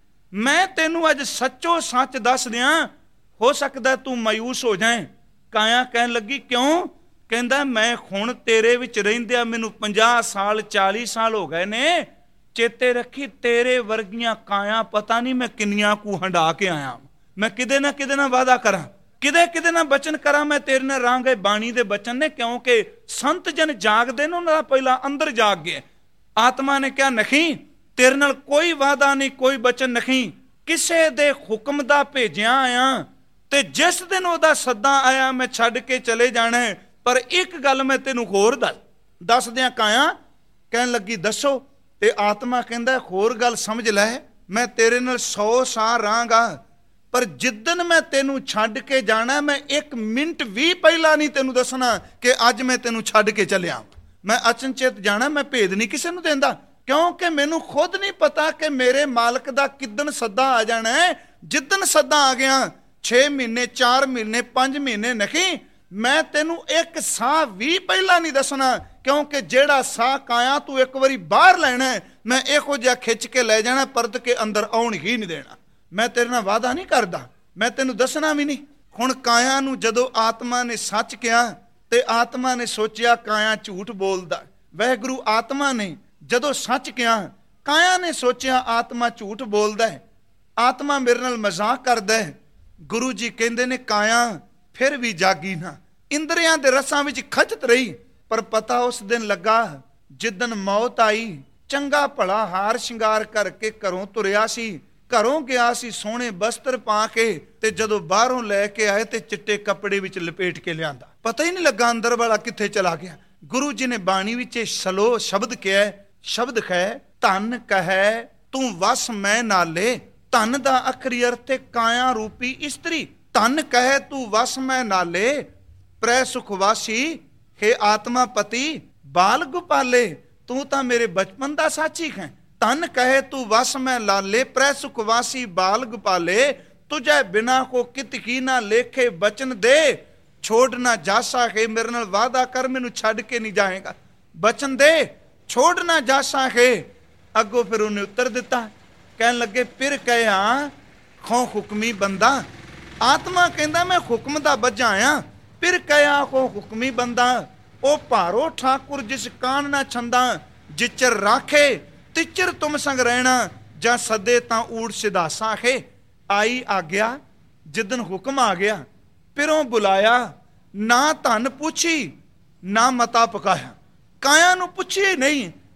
Speaker 1: ਮੈਂ ਤੈਨੂੰ ਅੱਜ ਸੱਚੋ ਸੱਚ ਦੱਸ ਦਿਆਂ, ਹੋ ਸਕਦਾ ਤੂੰ ਮਾਯੂਸ ਹੋ ਜਾਏ। ਕਾਇਆ ਕਹਿਣ ਲੱਗੀ, ਕਿਉਂ? ਕਹਿੰਦਾ, ਮੈਂ ਹੁਣ ਤੇਰੇ ਵਿੱਚ ਰਹਿੰਦਿਆਂ ਮੈਨੂੰ 50 ਸਾਲ 40 ਸਾਲ ਹੋ ਗਏ ਨੇ। ਚੇਤੇ ਰੱਖੀ, ਤੇਰੇ ਵਰਗੀਆਂ ਕਾਇਆ ਪਤਾ ਨਹੀਂ ਮੈਂ ਕਿੰਨੀਆਂ ਕੁ ਹੰਡਾ ਕੇ ਆਇਆ। ਮੈਂ ਕਿਤੇ ਨਾ ਵਾਅਦਾ ਕਰਾਂ, ਕਿਤੇ ਨਾ ਬਚਨ ਕਰਾਂ, ਮੈਂ ਤੇਰੇ ਨਾਲ ਰਹਾਂਗਾ। ਬਾਣੀ ਦੇ ਬਚਨ ਨੇ, ਕਿਉਂਕਿ ਸੰਤ ਜਨ ਜਾਗਦੇ ਨੇ, ਉਹਨਾਂ ਦਾ ਪਹਿਲਾਂ ਅੰਦਰ ਜਾਗ ਗਿਆ। ਆਤਮਾ ਨੇ ਕਿਹਾ, ਨਹੀਂ, ਤੇਰੇ ਨਾਲ ਕੋਈ ਵਾਅਦਾ ਨਹੀਂ, ਕੋਈ ਬਚਨ ਨਹੀਂ। ਕਿਸੇ ਦੇ ਹੁਕਮ ਦਾ ਭੇਜਿਆ ਆਇਆ, ਤੇ ਜਿਸ ਦਿਨ ਉਹਦਾ ਸੱਦਾ ਆਇਆ ਮੈਂ ਛੱਡ ਕੇ ਚਲੇ ਜਾਣਾ। ਪਰ ਇੱਕ ਗੱਲ ਮੈਂ ਤੈਨੂੰ ਹੋਰ ਦੱਸ ਦਿਆਂ ਕਾਇਆ। ਕਹਿਣ ਲੱਗੀ, ਦੱਸੋ। ਤੇ ਆਤਮਾ ਕਹਿੰਦਾ, ਹੋਰ ਗੱਲ ਸਮਝ ਲੈ, ਮੈਂ ਤੇਰੇ ਨਾਲ 100 ਸਾਲ ਰਹਾਂਗਾ, ਪਰ ਜਿੱਦਨ ਮੈਂ ਤੈਨੂੰ ਛੱਡ ਕੇ ਜਾਣਾ, ਮੈਂ 1 ਮਿੰਟ ਵੀ ਪਹਿਲਾਂ ਨਹੀਂ ਤੈਨੂੰ ਦੱਸਣਾ ਕਿ ਅੱਜ ਮੈਂ ਤੈਨੂੰ ਛੱਡ ਕੇ ਚੱਲਿਆ। ਮੈਂ ਅਚਨਚੇਤ ਜਾਣਾ, ਮੈਂ ਭੇਦ ਨਹੀਂ ਕਿਸੇ ਨੂੰ ਦਿੰਦਾ, ਕਿਉਂਕਿ ਮੈਨੂੰ ਖੁਦ ਨਹੀਂ ਪਤਾ ਕਿ ਮੇਰੇ ਮਾਲਕ ਦਾ ਕਿੱਦਨ ਸੱਦਾ ਆ ਜਾਣਾ ਹੈ। ਜਿੱਦਨ ਸੱਦਾ ਆ ਗਿਆ, 6 ਮਹੀਨੇ 4 ਮਹੀਨੇ 5 ਮਹੀਨੇ ਨਹੀਂ, ਮੈਂ ਤੈਨੂੰ 1 ਸਾਹ ਵੀ ਪਹਿਲਾਂ ਨਹੀਂ ਦੱਸਣਾ, ਕਿਉਂਕਿ ਜਿਹੜਾ ਸਾਹ ਕਾਇਆ ਤੂੰ ਇੱਕ ਵਾਰੀ ਬਾਹਰ ਲੈਣਾ, ਮੈਂ ਇਹੋ ਜਿਹਾ ਖਿੱਚ ਕੇ ਲੈ ਜਾਣਾ, ਪਰਤ ਕੇ ਅੰਦਰ ਆਉਣ ਹੀ ਨਹੀਂ ਦੇਣਾ। ਮੈਂ ਤੇਰੇ ਨਾਲ ਵਾਅਦਾ ਨਹੀਂ ਕਰਦਾ, ਮੈਂ ਤੈਨੂੰ ਦੱਸਣਾ ਵੀ ਨਹੀਂ। ਹੁਣ ਕਾਇਆ ਨੂੰ ਜਦੋਂ ਆਤਮਾ ਨੇ ਸੱਚ ਕਿਹਾ ਤੇ ਆਤਮਾ ਨੇ ਸੋਚਿਆ ਕਾਇਆ ਝੂਠ ਬੋਲਦਾ। ਵਾਹਿਗੁਰੂ ਆਤਮਾ ਨੇ ਜਦੋਂ ਸੱਚ ਕਿਹਾ, ਕਾਇਆ ਨੇ ਸੋਚਿਆ ਆਤਮਾ ਝੂਠ ਬੋਲਦਾ ਹੈ, ਆਤਮਾ ਮੇਰੇ ਨਾਲ ਮਜ਼ਾਕ ਕਰਦਾ ਹੈ। ਗੁਰੂ ਜੀ ਕਹਿੰਦੇ ਨੇ, ਕਾਇਆ ਫਿਰ ਵੀ ਜਾਗੀ ਨਾ, ਇੰਦਰੀਆਂ ਦੇ ਰਸਾਂ ਵਿੱਚ ਖਚਤ ਰਹੀ। ਪਰ ਪਤਾ ਉਸ ਦਿਨ ਲੱਗਾ ਜਿੱਦਨ ਮੌਤ ਆਈ। ਚੰਗਾ ਭਲਾ ਹਾਰ ਸ਼ਿੰਗਾਰ ਕਰਕੇ ਘਰੋਂ ਤੁਰਿਆ ਸੀ, ਘਰੋਂ ਗਿਆ ਸੀ ਸੋਹਣੇ ਬਸਤਰ ਪਾ ਕੇ, ਤੇ ਜਦੋਂ ਬਾਹਰੋਂ ਲੈ ਕੇ ਆਏ ਤੇ ਚਿੱਟੇ ਕੱਪੜੇ ਵਿੱਚ ਲਪੇਟ ਕੇ ਲਿਆਂਦਾ। ਪਤਾ ਹੀ ਨਹੀਂ ਲੱਗਾ ਅੰਦਰ ਵਾਲਾ ਕਿੱਥੇ ਚਲਾ ਗਿਆ। ਗੁਰੂ ਜੀ ਨੇ ਬਾਣੀ ਵਿੱਚ ਸਲੋ ਸ਼ਬਦ ਕਿਹਾ, ਸ਼ਬਦ ਹੈ, ਧਨ ਕਹੈ ਤੂੰ ਵਸ ਮੈਂ ਨਾਲੇ। ਧਨ ਦਾ ਆਖਰੀ ਅਰਥ ਹੈ ਕਾਇਆ ਰੂਪੀ ਇਸਤਰੀ। ਧਨ ਕਹੈ ਤੂੰ ਵਸ ਮੈਂ ਨਾਲੇ, ਪ੍ਰੈ ਸੁਖਵਾਸੀ ਹੈ ਆਤਮਾ ਪਤੀ ਬਾਲ ਗੁਪਾਲੇ। ਤੂੰ ਤਾਂ ਮੇਰੇ ਬਚਪਨ ਦਾ ਸਾਚੀ ਹੈ। ਧਨ ਕਹੇ ਤੂੰ ਵਸ ਮੈਂ ਲਾਲੇ, ਪ੍ਰੈ ਸੁਖਵਾਸੀ ਬਾਲ ਗੁਪਾਲੇ। ਤੁਝੇ ਬਿਨਾ ਕੋ ਕਿਤ ਕੀ ਨਾ ਲੇਖੇ, ਬਚਨ ਦੇ ਛੋੜ ਨਾ ਜਾਸਾ ਹੈ। ਮੇਰੇ ਨਾਲ ਵਾਅਦਾ ਕਰ, ਮੈਨੂੰ ਛੱਡ ਕੇ ਨਹੀਂ ਜਾਏਗਾ। ਬਚਨ ਦੇ ਛੋੜ ਨਾ ਜਾਸਾ ਹੈ। ਅੱਗੋਂ ਫਿਰ ਉਹਨੇ ਉੱਤਰ ਦਿੱਤਾ, ਕਹਿਣ ਲੱਗੇ, ਫਿਰ ਕਹਿਆ ਖੋ ਹੁਕਮੀ ਬੰਦਾ। ਆਤਮਾ ਕਹਿੰਦਾ, ਮੈਂ ਹੁਕਮ ਦਾ ਬੱਝਾ ਆ। ਫਿਰ ਕਹਿਆ ਖੋ ਹੁਕਮੀ ਬੰਦਾ। ਉਹ ਭਾਰੋ ਠਾਕੁਰ ਜਿਸ ਕਾਨ ਨਾ ਛੰਦਾ, ਜਿਚਰ ਰਾਖੇ ਤਿਚਰ ਤੁਮ ਸੰਗ ਰਹਿਣਾ। ਜਾਂ ਸਦੇ ਤਾਂ ਊੜ ਸਿਧਾਸਾ ਹੈ। ਆਈ ਆਗਿਆ, ਜਿੱਦਨ ਹੁਕਮ ਆ ਗਿਆ, ਪਿਰੋਂ ਬੁਲਾਇਆ, ਨਾ ਧਨ ਪੁੱਛੀ ਨਾ ਮਤਾ ਪਕਾਇਆ। ਕਾਇਆ ਨੂੰ ਪੁੱਛੀ ਨਹੀਂ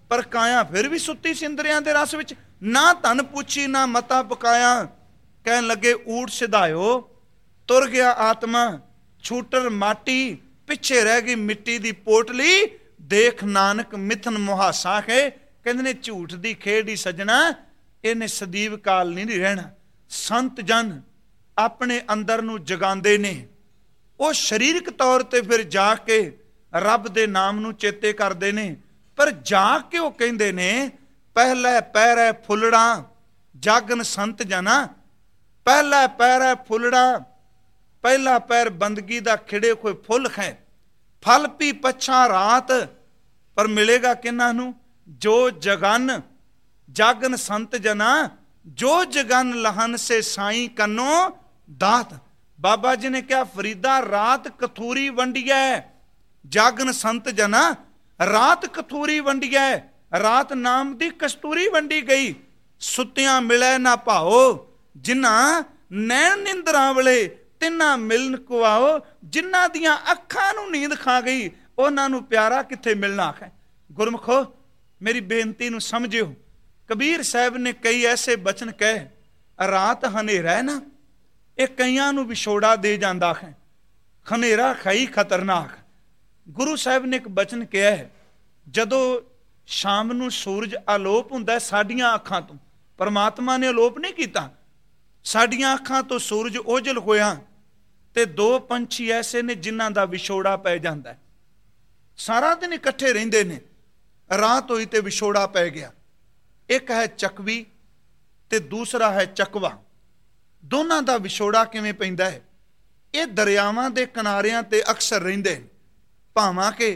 Speaker 1: ਪਰ ਕਾਇਆ ਫਿਰ ਵੀ ਸੁੱਤੀ ਸਿੰਦਰਿਆਂ ਦੇ ਰਸ ਵਿੱਚ। ਨਾ ਧਨ ਪੁੱਛੀ ਨਾ ਮਤਾ ਪਕਾਇਆ, ਕਹਿਣ ਲੱਗੇ ਊਠ ਸਿਧਾਇਓ, ਤੁਰ ਗਿਆ ਆਤਮਾ ਛੂਟਰ ਮਾਟੀ, ਪਿੱਛੇ ਰਹਿ ਗਈ ਮਿੱਟੀ ਦੀ ਪੋਟਲੀ, ਦੇਖ ਨਾਨਕ ਮਿਥਨ ਮੁਹਾਸਾ ਹੈ। ਕਹਿੰਦੇ ਨੇ ਝੂਠ ਦੀ ਖੇਡ ਹੀ ਸੱਜਣਾ, ਇਹਨੇ ਸਦੀਵ ਕਾਲ ਨਹੀਂ ਰਹਿਣਾ। ਸੰਤ ਜਨ ਆਪਣੇ ਅੰਦਰ ਨੂੰ ਜਗਾਉਂਦੇ ਨੇ, ਉਹ ਸਰੀਰਕ ਤੌਰ ਤੇ ਫਿਰ ਜਾ ਕੇ ਰੱਬ ਦੇ ਨਾਮ ਨੂੰ ਚੇਤੇ ਕਰਦੇ ਨੇ, ਪਰ ਜਾ ਕੇ ਉਹ ਕਹਿੰਦੇ ਨੇ ਪਹਿਲੇ ਪੈਰੇ ਫੁੱਲੜਾ ਜਾਗਨ ਸੰਤ ਜਨਾ, ਪਹਿਲਾ ਪੈਰ ਹੈ ਫੁੱਲੜਾ, ਪਹਿਲਾ ਪੈਰ ਬੰਦਗੀ ਦਾ ਖਿੜੇ ਹੋਏ ਫੁੱਲ ਹੈ। ਫਲ ਪੀ ਪਛਾ ਰਾਤ, ਪਰ ਮਿਲੇਗਾ ਕਿਹਨਾਂ ਨੂੰ? ਜੋ ਜਗਨ ਜਾਗਨ ਸੰਤ ਜਨਾ, ਜੋ ਜਗਨ ਲਹਨ ਸੇ ਸਾਈਂ ਕੰਨੋ ਦਾਤ। ਬਾਬਾ ਜੀ ਨੇ ਕਿਹਾ ਫਰੀਦਾ ਰਾਤ ਕਥੂਰੀ ਵੰਡੀਐ, ਜਾਗਨ ਸੰਤ ਜਨਾ ਰਾਤ ਕਥੂਰੀ ਵੰਡੀਐ। ਰਾਤ ਨਾਮ ਦੀ ਕਸਤੂਰੀ ਵੰਡੀ ਗਈ। ਸੁੱਤਿਆਂ ਮਿਲੈ ਨਾ ਭਾਓ, ਜਿਨ੍ਹਾਂ ਨੈਣ ਨਿੰਦਰਾਂ ਵੇਲੇ ਤਿੰਨਾਂ ਮਿਲਨ ਕੁਆਓ। ਜਿਨ੍ਹਾਂ ਦੀਆਂ ਅੱਖਾਂ ਨੂੰ ਨੀਂਦ ਖਾ ਗਈ, ਉਹਨਾਂ ਨੂੰ ਪਿਆਰਾ ਕਿੱਥੇ ਮਿਲਣਾ ਹੈ। ਗੁਰਮੁਖੋ ਮੇਰੀ ਬੇਨਤੀ ਨੂੰ ਸਮਝਿਓ। ਕਬੀਰ ਸਾਹਿਬ ਨੇ ਕਈ ਐਸੇ ਬਚਨ ਕਹੇ, ਰਾਤ ਹਨੇਰਾ ਹੈ ਨਾ, ਇਹ ਕਈਆਂ ਨੂੰ ਵਿਛੋੜਾ ਦੇ ਜਾਂਦਾ ਹੈ। ਹਨੇਰਾ ਖਾਈ ਖਤਰਨਾਕ। ਗੁਰੂ ਸਾਹਿਬ ਨੇ ਇੱਕ ਬਚਨ ਕਿਹਾ ਹੈ, ਜਦੋਂ ਸ਼ਾਮ ਨੂੰ ਸੂਰਜ ਆਲੋਪ ਹੁੰਦਾ ਸਾਡੀਆਂ ਅੱਖਾਂ ਤੋਂ, ਪਰਮਾਤਮਾ ਨੇ ਆਲੋਪ ਨਹੀਂ ਕੀਤਾ, ਸਾਡੀਆਂ ਅੱਖਾਂ ਤੋਂ ਸੂਰਜ ਓਝਲ ਹੋਇਆ ਤੇ ਦੋ ਪੰਛੀ ਐਸੇ ਨੇ ਜਿਨ੍ਹਾਂ ਦਾ ਵਿਛੋੜਾ ਪੈ ਜਾਂਦਾ। ਸਾਰਾ ਦਿਨ ਇਕੱਠੇ ਰਹਿੰਦੇ ਨੇ, ਰਾਤ ਹੋਈ ਤੇ ਵਿਛੋੜਾ ਪੈ ਗਿਆ। ਇੱਕ ਹੈ ਚੱਕਵੀ ਤੇ ਦੂਸਰਾ ਹੈ ਚੱਕਵਾ। ਦੋਨਾਂ ਦਾ ਵਿਛੋੜਾ ਕਿਵੇਂ ਪੈਂਦਾ ਹੈ? ਇਹ ਦਰਿਆਵਾਂ ਦੇ ਕਿਨਾਰਿਆਂ ਤੇ ਅਕਸਰ ਰਹਿੰਦੇ ਨੇ। ਭਾਵਾਂ ਕਿ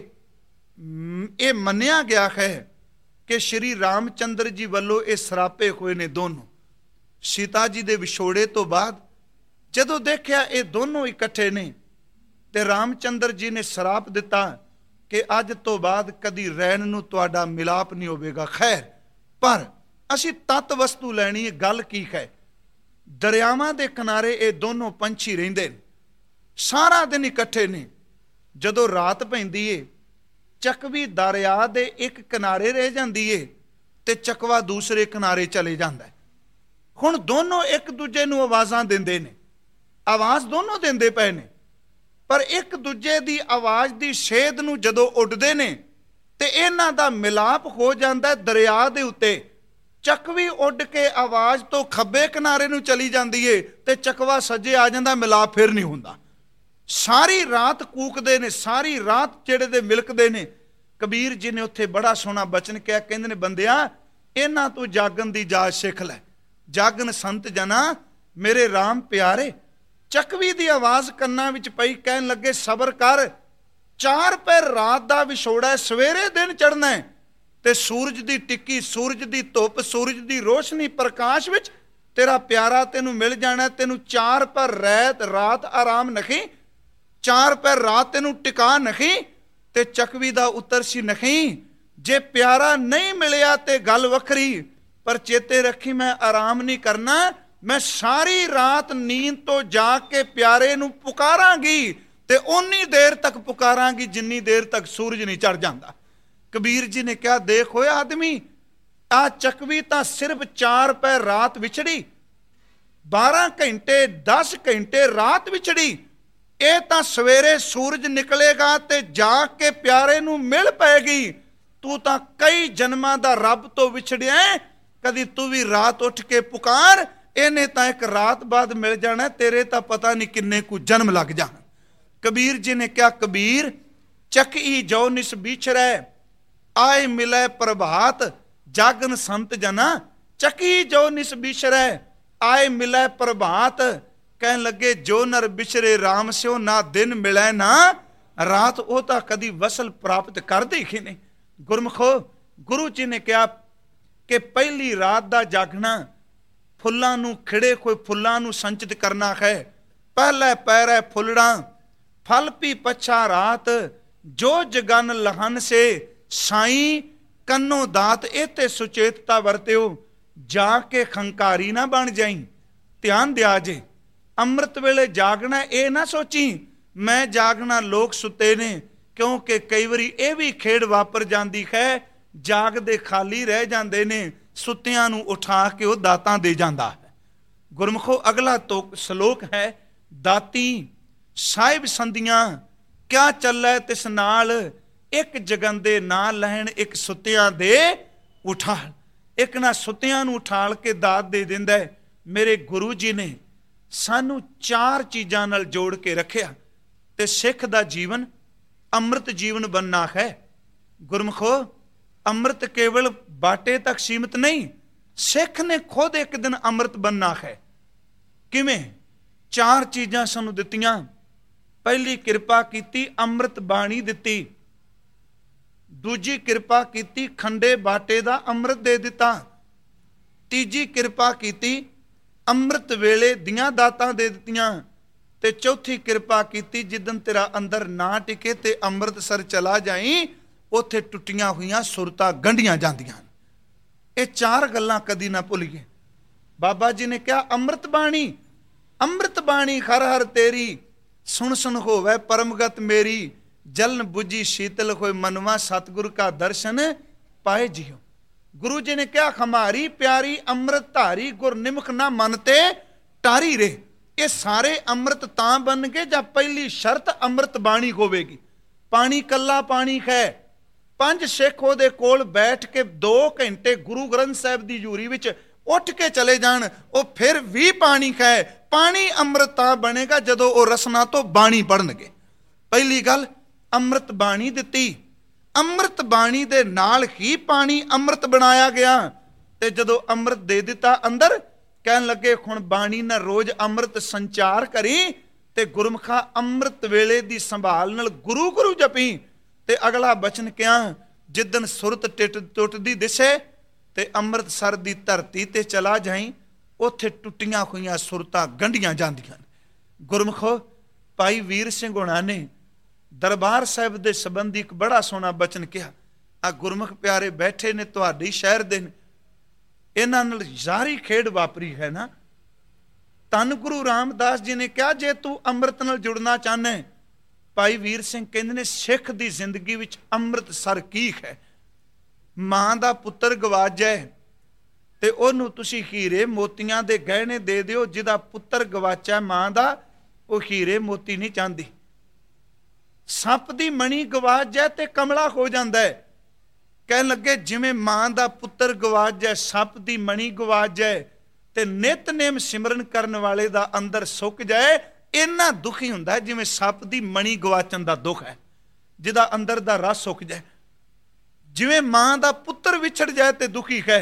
Speaker 1: ਇਹ ਮੰਨਿਆ ਗਿਆ ਹੈ ਕਿ ਸ਼੍ਰੀ ਰਾਮਚੰਦਰ ਜੀ ਵੱਲੋਂ ਇਹ ਸਰਾਪੇ ਹੋਏ ਨੇ ਦੋਨੋਂ। ਸੀਤਾ ਜੀ ਦੇ ਵਿਛੋੜੇ ਤੋਂ ਬਾਅਦ ਜਦੋਂ ਦੇਖਿਆ ਇਹ ਦੋਨੋਂ ਇਕੱਠੇ ਨੇ ਤੇ ਰਾਮਚੰਦਰ ਜੀ ਨੇ ਸਰਾਪ ਦਿੱਤਾ ਕਿ ਅੱਜ ਤੋਂ ਬਾਅਦ ਕਦੀ ਰਹਿਣ ਨੂੰ ਤੁਹਾਡਾ ਮਿਲਾਪ ਨਹੀਂ ਹੋਵੇਗਾ। ਖੈਰ, ਪਰ ਅਸੀਂ ਤੱਤ ਵਸਤੂ ਲੈਣੀ ਹੈ। ਗੱਲ ਕੀ ਹੈ? ਦਰਿਆਵਾਂ ਦੇ ਕਿਨਾਰੇ ਇਹ ਦੋਨੋਂ ਪੰਛੀ ਰਹਿੰਦੇ ਨੇ, ਸਾਰਾ ਦਿਨ ਇਕੱਠੇ ਨੇ। ਜਦੋਂ ਰਾਤ ਪੈਂਦੀ ਏ, ਚੱਕਵੀ ਦਰਿਆ ਦੇ ਇੱਕ ਕਿਨਾਰੇ ਰਹਿ ਜਾਂਦੀ ਏ ਤੇ ਚੱਕਵਾ ਦੂਸਰੇ ਕਿਨਾਰੇ ਚਲੇ ਜਾਂਦਾ। ਹੁਣ ਦੋਨੋਂ ਇੱਕ ਦੂਜੇ ਨੂੰ ਆਵਾਜ਼ਾਂ ਦਿੰਦੇ ਨੇ, ਆਵਾਜ਼ ਦੋਨੋਂ ਦਿੰਦੇ ਪਏ ਨੇ, ਪਰ ਇੱਕ ਦੂਜੇ ਦੀ ਆਵਾਜ਼ ਦੀ ਸੇਧ ਨੂੰ ਜਦੋਂ ਉੱਡਦੇ ਨੇ ਤੇ ਇਹਨਾਂ ਦਾ ਮਿਲਾਪ ਹੋ ਜਾਂਦਾ ਦਰਿਆ ਦੇ ਉੱਤੇ। ਚੱਕਵੀ ਉੱਡ ਕੇ ਆਵਾਜ਼ ਤੋਂ ਖੱਬੇ ਕਿਨਾਰੇ ਨੂੰ ਚਲੀ ਜਾਂਦੀ ਏ ਤੇ ਚੱਕਵਾ ਸੱਜੇ ਆ ਜਾਂਦਾ, ਮਿਲਾਪ ਫਿਰ ਨਹੀਂ ਹੁੰਦਾ। ਸਾਰੀ ਰਾਤ ਕੂਕਦੇ ਨੇ, ਸਾਰੀ ਰਾਤ ਜਿਹੜੇ ਦੇ ਮਿਲਕਦੇ ਨੇ। ਕਬੀਰ ਜੀ ਨੇ ਉੱਥੇ ਬੜਾ ਸੋਹਣਾ ਬਚਨ ਕਿਹਾ, ਕਹਿੰਦੇ ਨੇ ਬੰਦਿਆ ਇਹਨਾਂ ਤੋਂ ਜਾਗਣ ਦੀ ਜਾਚ ਸਿੱਖ ਲੈ। ਜਾਗਣ ਸੰਤ ਜਨਾ ਮੇਰੇ ਰਾਮ ਪਿਆਰੇ। ਚੱਕਵੀ ਦੀ ਆਵਾਜ਼ ਕੰਨਾਂ ਵਿੱਚ ਪਈ, ਕਹਿਣ ਲੱਗੇ ਸਬਰ ਕਰ, 4 ਪਹਿਰ ਰਾਤ ਦਾ ਵਿਛੋੜਾ, ਸਵੇਰੇ ਦਿਨ ਚੜ੍ਹਨਾ ਤੇ ਸੂਰਜ ਦੀ ਟਿੱਕੀ, ਸੂਰਜ ਦੀ ਧੁੱਪ, ਸੂਰਜ ਦੀ ਰੋਸ਼ਨੀ ਪ੍ਰਕਾਸ਼ ਵਿੱਚ ਤੇਰਾ ਪਿਆਰਾ ਤੈਨੂੰ ਮਿਲ ਜਾਣਾ। ਤੈਨੂੰ 4 ਪਹਿਰ ਰਾਤ ਆਰਾਮ ਨਖੀ, 4 ਪਹਿਰ ਰਾਤ ਤੈਨੂੰ ਟਿਕਾ ਨਖੀ। ਤੇ ਚੱਕਵੀ ਦਾ ਉੱਤਰ ਸੀ ਨਖੀ, ਜੇ ਪਿਆਰਾ ਨਹੀਂ ਮਿਲਿਆ ਤੇ ਗੱਲ ਵੱਖਰੀ, ਪਰ ਚੇਤੇ ਰੱਖੀ ਮੈਂ ਆਰਾਮ ਨਹੀਂ ਕਰਨਾ। ਮੈਂ ਸਾਰੀ ਰਾਤ ਨੀਂਦ ਤੋਂ ਜਾਗ ਕੇ ਪਿਆਰੇ ਨੂੰ ਪੁਕਾਰਾਂਗੀ ਤੇ ਓਨੀ ਦੇਰ ਤੱਕ ਪੁਕਾਰਾਂਗੀ ਜਿੰਨੀ ਦੇਰ ਤੱਕ ਸੂਰਜ ਨਹੀਂ ਚੜ ਜਾਂਦਾ। ਕਬੀਰ ਜੀ ਨੇ ਕਿਹਾ ਦੇਖ ਹੋਏ ਆਦਮੀ, ਆ ਚੱਕਵੀ ਤਾਂ ਸਿਰਫ 4 ਪਹਿਰ ਰਾਤ ਵਿਛੜੀ, 12 ਘੰਟੇ 10 ਘੰਟੇ ਰਾਤ ਵਿਛੜੀ। ਇਹ ਤਾਂ ਸਵੇਰੇ ਸੂਰਜ ਨਿਕਲੇਗਾ ਤੇ ਜਾਗ ਕੇ ਪਿਆਰੇ ਨੂੰ ਮਿਲ ਪਏਗੀ। ਤੂੰ ਤਾਂ ਕਈ ਜਨਮਾਂ ਦਾ ਰੱਬ ਤੋਂ ਵਿਛੜਿਆ, ਕਦੀ ਤੂੰ ਵੀ ਰਾਤ ਉੱਠ ਕੇ ਪੁਕਾਰ, ਇਹਨੇ ਤਾਂ ਇੱਕ ਰਾਤ ਬਾਅਦ ਮਿਲ ਜਾਣਾ, ਤੇਰੇ ਤਾਂ ਪਤਾ ਨਹੀਂ ਕਿੰਨੇ ਕੁ ਜਨਮ ਲੱਗ ਜਾਣ। ਕਬੀਰ ਜੀ ਨੇ ਕਿਹਾ ਕਬੀਰ ਚੱਕੀ ਜੋ ਨਿਸ ਵਿਛੜੈ, ਆਏ ਮਿਲੇ ਪ੍ਰਭਾਤ, ਜਾਗਨ ਸੰਤ ਜਨਾ। ਚੱਕੀ ਜੋ ਨਿਸ ਵਿਛੜੈ, ਆਏ ਮਿਲੇ ਪ੍ਰਭਾਤ। ਕਹਿਣ ਲੱਗੇ ਜੋ ਨਰ ਵਿਛੜੇ ਰਾਮ ਸਿਓ, ਨਾ ਦਿਨ ਮਿਲੈ ਨਾ ਰਾਤ। ਉਹ ਤਾਂ ਕਦੀ ਵਸਲ ਪ੍ਰਾਪਤ ਕਰਦੇ ਹੀ ਨਹੀਂ। ਗੁਰਮੁਖੋ ਗੁਰੂ ਜੀ ਨੇ ਕਿਹਾ ਕਿ ਪਹਿਲੀ ਰਾਤ ਦਾ ਜਾਗਣਾ, ਫੁੱਲਾਂ ਨੂੰ ਖਿੜੇ ਹੋਏ ਫੁੱਲਾਂ ਨੂੰ ਸੰਚਿਤ ਕਰਨਾ ਹੈ। ਪਹਿਲੇ ਪੈਰੇ ਫੁੱਲੜਾ, ਫਲ ਪੀ ਪਛਾ ਰਾਤ, ਜੋ ਜਗਨ ਲਹਨ ਸੇ ਸਾਈਂ ਕੰਨੋ ਦਾਤ। ਇਹ ਤੇ ਸੁਚੇਤਤਾ ਵਰਤਿਓ, ਜਾ ਕੇ ਖੰਕਾਰੀ ਨਾ ਬਣ ਜਾਈ। ਧਿਆਨ ਦਿਆ ਜੇ, ਅੰਮ੍ਰਿਤ ਵੇਲੇ ਜਾਗਣਾ, ਇਹ ਨਾ ਸੋਚੀ ਮੈਂ ਜਾਗਣਾ ਲੋਕ ਸੁੱਤੇ ਨੇ, ਕਿਉਂਕਿ ਕਈ ਵਾਰੀ ਇਹ ਵੀ ਖੇਡ ਵਾਪਰ ਜਾਂਦੀ ਹੈ ਜਾਗਦੇ ਖਾਲੀ ਰਹਿ ਜਾਂਦੇ ਨੇ, ਸੁੱਤਿਆਂ ਨੂੰ ਉਠਾ ਕੇ ਉਹ ਦਾਤਾਂ ਦੇ ਜਾਂਦਾ ਹੈ। ਗੁਰਮੁਖੋ ਅਗਲਾ ਸ਼ਲੋਕ ਹੈ, ਦਾਤੀ ਸਾਹਿਬ ਸੰਧੀਆਂ ਕਿਆ ਚੱਲੈ ਤਿਸ ਨਾਲ, ਇੱਕ ਜਗੰਦੇ ਨਾ ਲੈਣ ਇੱਕ ਸੁੱਤਿਆਂ ਦੇ ਉਠਾਲ। ਇੱਕ ਨਾ ਸੁੱਤਿਆਂ ਨੂੰ ਉਠਾਲ ਕੇ ਦਾਤ ਦੇ ਦਿੰਦਾ ਹੈ। ਮੇਰੇ ਗੁਰੂ ਜੀ ਨੇ ਸਾਨੂੰ 4 ਚੀਜ਼ਾਂ ਨਾਲ ਜੋੜ ਕੇ ਰੱਖਿਆ ਤੇ ਸਿੱਖ ਦਾ ਜੀਵਨ ਅੰਮ੍ਰਿਤ ਜੀਵਨ ਬਣਨਾ ਹੈ। ਗੁਰਮੁਖੋ ਅੰਮ੍ਰਿਤ ਕੇਵਲ ਬਾਟੇ ਤੱਕ ਸੀਮਿਤ ਨਹੀਂ, ਸਿੱਖ ਨੇ ਖੁਦ ਇੱਕ ਦਿਨ ਅੰਮ੍ਰਿਤ ਬਣਨਾ ਹੈ। ਕਿਵੇਂ? 4 ਚੀਜ਼ਾਂ ਸਾਨੂੰ ਦਿੱਤੀਆਂ। ਪਹਿਲੀ ਕਿਰਪਾ ਕੀਤੀ, ਅੰਮ੍ਰਿਤ ਬਾਣੀ ਦਿੱਤੀ। ਦੂਜੀ ਕਿਰਪਾ ਕੀਤੀ, ਖੰਡੇ ਬਾਟੇ ਦਾ ਅੰਮ੍ਰਿਤ ਦੇ ਦਿੱਤਾ। ਤੀਜੀ ਕਿਰਪਾ ਕੀਤੀ, ਅੰਮ੍ਰਿਤ ਵੇਲੇ ਦੀਆਂ ਦਾਤਾਂ ਦੇ ਦਿੱਤੀਆਂ। ਤੇ ਚੌਥੀ ਕਿਰਪਾ ਕੀਤੀ, ਜਿੱਦਣ ਤੇਰਾ ਅੰਦਰ ਨਾ ਟਿਕੇ ਤੇ ਅੰਮ੍ਰਿਤਸਰ ਚਲਾ ਜਾਈ, ਉੱਥੇ ਟੁੱਟੀਆਂ ਹੋਈਆਂ ਸੁਰਤਾਂ ਗੰਢੀਆਂ ਜਾਂਦੀਆਂ। ਇਹ 4 ਗੱਲਾਂ ਕਦੀ ਨਾ ਭੁੱਲੀਏ। ਬਾਬਾ ਜੀ ਨੇ ਕਿਹਾ ਅੰਮ੍ਰਿਤ ਬਾਣੀ ਹਰ ਹਰ ਤੇਰੀ, ਸੁਣ ਸੁਣ ਹੋਵੇ ਪਰਮਗਤ ਮੇਰੀ, ਜਲਨ ਬੁਝੀ ਸ਼ੀਤਲ ਹੋਏ ਮਨਵਾ, ਸਤਿਗੁਰ ਕਾ ਦਰਸ਼ਨ ਪਾਏ ਜਿਉ। ਗੁਰੂ ਜੀ ਨੇ ਕਿਹਾ ਹਮਾਰੀ ਪਿਆਰੀ ਅੰਮ੍ਰਿਤ ਧਾਰੀ, ਗੁਰ ਨਿਮਖ ਨਾ ਮਨ ਤੇ ਟਾਰੀ ਰੇ। ਇਹ ਸਾਰੇ ਅੰਮ੍ਰਿਤ ਤਾਂ ਬਣਨਗੇ ਜਾਂ ਪਹਿਲੀ ਸ਼ਰਤ ਅੰਮ੍ਰਿਤ ਬਾਣੀ ਹੋਵੇਗੀ। ਪਾਣੀ ਕੱਲਾ ਪਾਣੀ ਹੈ। 5 ਸਿੱਖ ਉਹਦੇ ਕੋਲ ਬੈਠ ਕੇ 2 ਘੰਟੇ ਗੁਰੂ ਗ੍ਰੰਥ ਸਾਹਿਬ ਦੀ ਹਜ਼ੂਰੀ ਵਿੱਚ ਉੱਠ ਕੇ ਚਲੇ ਜਾਣ, ਉਹ ਫਿਰ ਵੀ ਪਾਣੀ ਹੈ। ਪਾਣੀ ਅੰਮ੍ਰਿਤ ਤਾਂ ਬਣੇਗਾ ਜਦੋਂ ਉਹ ਰਸਨਾ ਤੋਂ ਬਾਣੀ ਪੜ੍ਹਨਗੇ। ਪਹਿਲੀ ਗੱਲ ਅੰਮ੍ਰਿਤ ਬਾਣੀ ਦਿੱਤੀ। ਅੰਮ੍ਰਿਤ ਬਾਣੀ ਦੇ ਨਾਲ ਹੀ ਪਾਣੀ ਅੰਮ੍ਰਿਤ ਬਣਾਇਆ ਗਿਆ। ਤੇ ਜਦੋਂ ਅੰਮ੍ਰਿਤ ਦੇ ਦਿੱਤਾ ਅੰਦਰ, ਕਹਿਣ ਲੱਗੇ ਹੁਣ ਬਾਣੀ ਨਾਲ ਰੋਜ਼ ਅੰਮ੍ਰਿਤ ਸੰਚਾਰ ਕਰੀ ਤੇ ਗੁਰਮੁਖਾ ਅੰਮ੍ਰਿਤ ਵੇਲੇ ਦੀ ਸੰਭਾਲ ਨਾਲ ਗੁਰੂ ਗੁਰੂ ਜਪੀ। ਤੇ ਅਗਲਾ ਬਚਨ ਕਿਹਾ, ਜਿੱਦਣ ਸੁਰਤ ਟੁੱਟਦੀ ਦਿਸੇ ਤੇ ਅੰਮ੍ਰਿਤਸਰ ਦੀ ਧਰਤੀ ਤੇ ਚਲਾ ਜਾਈ, ਉੱਥੇ ਟੁੱਟੀਆਂ ਹੋਈਆਂ ਸੁਰਤਾਂ ਗੰਢੀਆਂ ਜਾਂਦੀਆਂ। ਗੁਰਮੁਖੋ ਭਾਈ ਵੀਰ ਸਿੰਘ ਹੋਣਾ ਨੇ ਦਰਬਾਰ ਸਾਹਿਬ ਦੇ ਸੰਬੰਧੀ ਇੱਕ ਬੜਾ ਸੋਹਣਾ ਬਚਨ ਕਿਹਾ। ਆ ਗੁਰਮੁਖ ਪਿਆਰੇ ਬੈਠੇ ਨੇ, ਤੁਹਾਡੀ ਸ਼ਹਿਰ ਦੇ ਨੇ, ਇਹਨਾਂ ਨਾਲ ਜ਼ਾਰੀ ਖੇਡ ਵਾਪਰੀ ਹੈ ਨਾ। ਧੰਨ ਗੁਰੂ ਰਾਮਦਾਸ ਜੀ ਨੇ ਕਿਹਾ ਜੇ ਤੂੰ ਅੰਮ੍ਰਿਤ ਨਾਲ ਜੁੜਨਾ ਚਾਹੁੰਦਾ, ਭਾਈ ਵੀਰ ਸਿੰਘ ਕਹਿੰਦੇ ਨੇ ਸਿੱਖ ਦੀ ਜ਼ਿੰਦਗੀ ਵਿੱਚ ਅੰਮ੍ਰਿਤਸਰ ਕੀ ਹੈ। ਮਾਂ ਦਾ ਪੁੱਤਰ ਗਵਾਚ ਜਾਏ ਤੇ ਉਹਨੂੰ ਤੁਸੀਂ ਹੀਰੇ ਮੋਤੀਆਂ ਦੇ ਗਹਿਣੇ ਦੇ ਦਿਓ। ਜਿਹਦਾ ਪੁੱਤਰ ਗਵਾਚਾ ਮਾਂ ਦਾ, ਉਹ ਹੀਰੇ ਮੋਤੀ ਨਹੀਂ ਚਾਹੁੰਦੀ। ਸੱਪ ਦੀ ਮਣੀ ਗਵਾਚ ਜਾਏ ਤੇ ਕਮਲਾ ਹੋ ਜਾਂਦਾ ਹੈ। ਕਹਿਣ ਲੱਗੇ ਜਿਵੇਂ ਮਾਂ ਦਾ ਪੁੱਤਰ ਗਵਾਚ ਜਾਏ, ਸੱਪ ਦੀ ਮਣੀ ਗਵਾਚ ਜਾਏ ਤੇ ਨਿਤਨੇਮ ਸਿਮਰਨ ਕਰਨ ਵਾਲੇ ਦਾ ਅੰਦਰ ਸੁੱਕ ਜਾਏ, ਇੰਨਾ ਦੁਖੀ ਹੁੰਦਾ ਜਿਵੇਂ ਸੱਪ ਦੀ ਮਣੀ ਗਵਾਚਣ ਦਾ ਦੁੱਖ ਹੈ, ਜਿਹਦਾ ਅੰਦਰ ਦਾ ਰਸ ਸੁੱਕ ਜਾਏ। ਜਿਵੇਂ ਮਾਂ ਦਾ ਪੁੱਤਰ ਵਿਛੜ ਜਾਏ ਤੇ ਦੁਖੀ ਹੈ,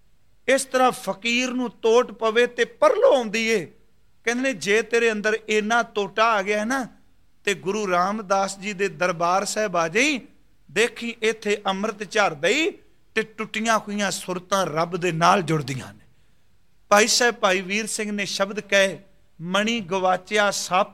Speaker 1: ਇਸ ਤਰ੍ਹਾਂ ਫਕੀਰ ਨੂੰ ਤੋਟ ਪਵੇ ਤੇ ਪਰਲੋ ਆਉਂਦੀ ਏ। ਕਹਿੰਦੇ ਨੇ ਜੇ ਤੇਰੇ ਅੰਦਰ ਇੰਨਾ ਟੋਟਾ ਆ ਗਿਆ ਨਾ ਤੇ ਗੁਰੂ ਰਾਮਦਾਸ ਜੀ ਦੇ ਦਰਬਾਰ ਸਾਹਿਬ ਆ ਜਾਈ, ਦੇਖੀ ਇੱਥੇ ਅੰਮ੍ਰਿਤ ਝਰਦਾ ਹੀ ਤੇ ਟੁੱਟੀਆਂ ਹੋਈਆਂ ਸੁਰਤਾਂ ਰੱਬ ਦੇ ਨਾਲ ਜੁੜਦੀਆਂ ਨੇ। ਭਾਈ ਸਾਹਿਬ ਭਾਈ ਵੀਰ ਸਿੰਘ ਨੇ ਸ਼ਬਦ ਕਹੇ, ਮਣੀ ਗਵਾਚਿਆ ਸੱਪ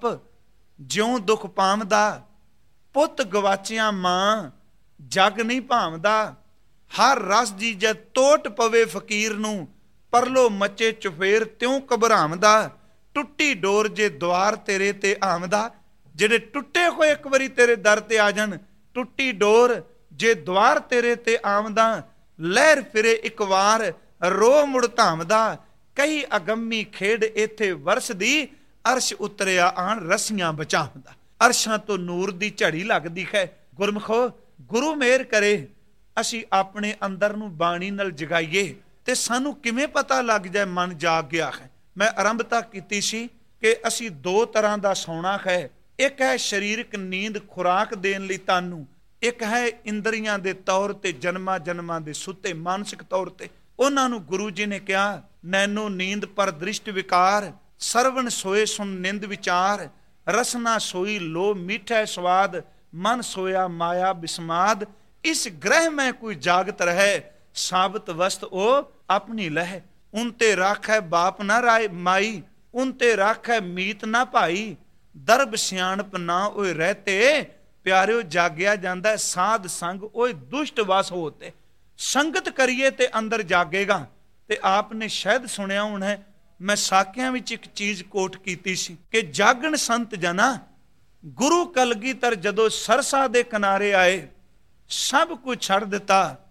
Speaker 1: ਜਿਉਂ ਦੁੱਖ ਪਾਵਦਾ, ਪੁੱਤ ਗਵਾਚਿਆ ਮਾਂ ਜਗ ਨਹੀਂ ਭਾਵਦਾ। ਹਰ ਰਸ ਦੀ ਜਦ ਤੋਟ ਪਵੇ ਫਕੀਰ ਨੂੰ, ਪਰਲੋ ਮੱਚੇ ਚੁਫੇਰ ਤਿਉਂ ਘਬਰਾਵਦਾ। ਟੁੱਟੀ ਡੋਰ ਜੇ ਦੁਆਰ ਤੇਰੇ ਤੇ ਆਵਦਾ, ਜਿਹੜੇ ਟੁੱਟੇ ਹੋਏ ਇੱਕ ਵਾਰੀ ਤੇਰੇ ਦਰ ਤੇ ਆ ਜਾਣ, ਟੁੱਟੀ ਡੋਰ ਜੇ ਦੁਆਰ ਤੇਰੇ ਤੇ ਆਵਦਾ। ਲਹਿਰ ਫਿਰੇ ਇੱਕ ਵਾਰ ਰੋ ਮੁੜ ਧਾਮਦਾ, ਕਈ ਅਗੰਮੀ ਖੇਡ ਇੱਥੇ ਵਰਸਦੀ। ਅਰਸ਼ ਉਤਰਿਆ ਆਣ ਰਸੀਆਂ ਬਚਾਵਦਾ। ਅਰਸ਼ਾਂ ਤੋਂ ਨੂਰ ਦੀ ਝੜੀ ਲੱਗਦੀ ਹੈ। ਗੁਰਮੁਖੋ ਗੁਰੂ ਮਿਹਰ ਕਰੇ ਅਸੀਂ ਆਪਣੇ ਅੰਦਰ ਨੂੰ ਬਾਣੀ ਨਾਲ ਜਗਾਈਏ ਤੇ ਸਾਨੂੰ ਕਿਵੇਂ ਪਤਾ ਲੱਗ ਜਾਏ ਮਨ ਜਾਗ ਗਿਆ ਹੈ। ਮੈਂ ਆਰੰਭਤਾ ਕੀਤੀ ਸੀ ਕਿ ਅਸੀਂ 2 ਤਰ੍ਹਾਂ ਦਾ ਸੌਣਾ ਹੈ। ਇੱਕ ਹੈ ਸਰੀਰਕ ਨੀਂਦ ਖੁਰਾਕ ਦੇਣ ਲਈ ਤੁਹਾਨੂੰ, ਇੱਕ ਹੈ ਇੰਦਰੀਆਂ ਦੇ ਤੌਰ ਤੇ ਜਨਮਾਂ ਜਨਮਾਂ ਦੇ ਸੁੱਤੇ ਮਾਨਸਿਕ ਤੌਰ ਤੇ। ਉਹਨਾਂ ਨੂੰ ਗੁਰੂ ਜੀ ਨੇ ਕਿਹਾ ਨੈਨੋ ਨੀਂਦ ਪਰ ਦ੍ਰਿਸ਼ਟ ਵਿਕਾਰ, ਸਰਵਣ ਸੋਏ ਸੁਣ ਨਿੰਦ ਵਿਚਾਰ। ਰਸਨਾ ਸੋਈ ਲੋ ਮੀਠਾ ਸਵਾਦ, ਮਨ ਸੋਇਆ ਮਾਇਆ ਬਿਸਮਾਦ। ਇਸ ਗ੍ਰਹਿ ਮੈਂ ਕੋਈ ਜਾਗਤ ਰਹਿ, ਸਾਬਤ ਵਸਤ ਉਹ ਆਪਣੀ ਲਹਿ। ਉਨ ਤੇ ਰਾਖੈ ਬਾਪ ਨਾ ਰਾਏ ਮਾਈ, ਉਨ ਤੇ ਰਾਖੈ ਮੀਤ ਨਾ ਭਾਈ। ਦਰਬ ਸਿਆਣਪ ਨਾ ਓਏ ਰਹਤੇ, ਪਿਆਰਿਓ ਜਾਗਿਆ ਜਾਂਦਾ ਸਾਧ ਸੰਗ ਓਏ ਦੁਸ਼ਟ ਵਸ ਹੋਤੇ। ਸੰਗਤ ਕਰੀਏ ਤੇ ਅੰਦਰ ਜਾਗੇਗਾ। ਤੇ ਆਪ ਨੇ ਸ਼ਾਇਦ ਸੁਣਿਆ ਹੋਣਾ, ਮੈਂ ਸਾਕਿਆਂ ਵਿੱਚ ਇੱਕ ਚੀਜ਼ ਕੋਟ ਕੀਤੀ ਸੀ ਕਿ ਜਾਗਣ ਸੰਤ ਜਨਾ। ਗੁਰੂ ਕਲਗੀਧਰ ਜਦੋਂ ਸਰਸਾ ਦੇ ਕਿਨਾਰੇ ਆਏ, ਸਭ ਕੁਝ ਛੱਡ ਦਿੱਤਾ,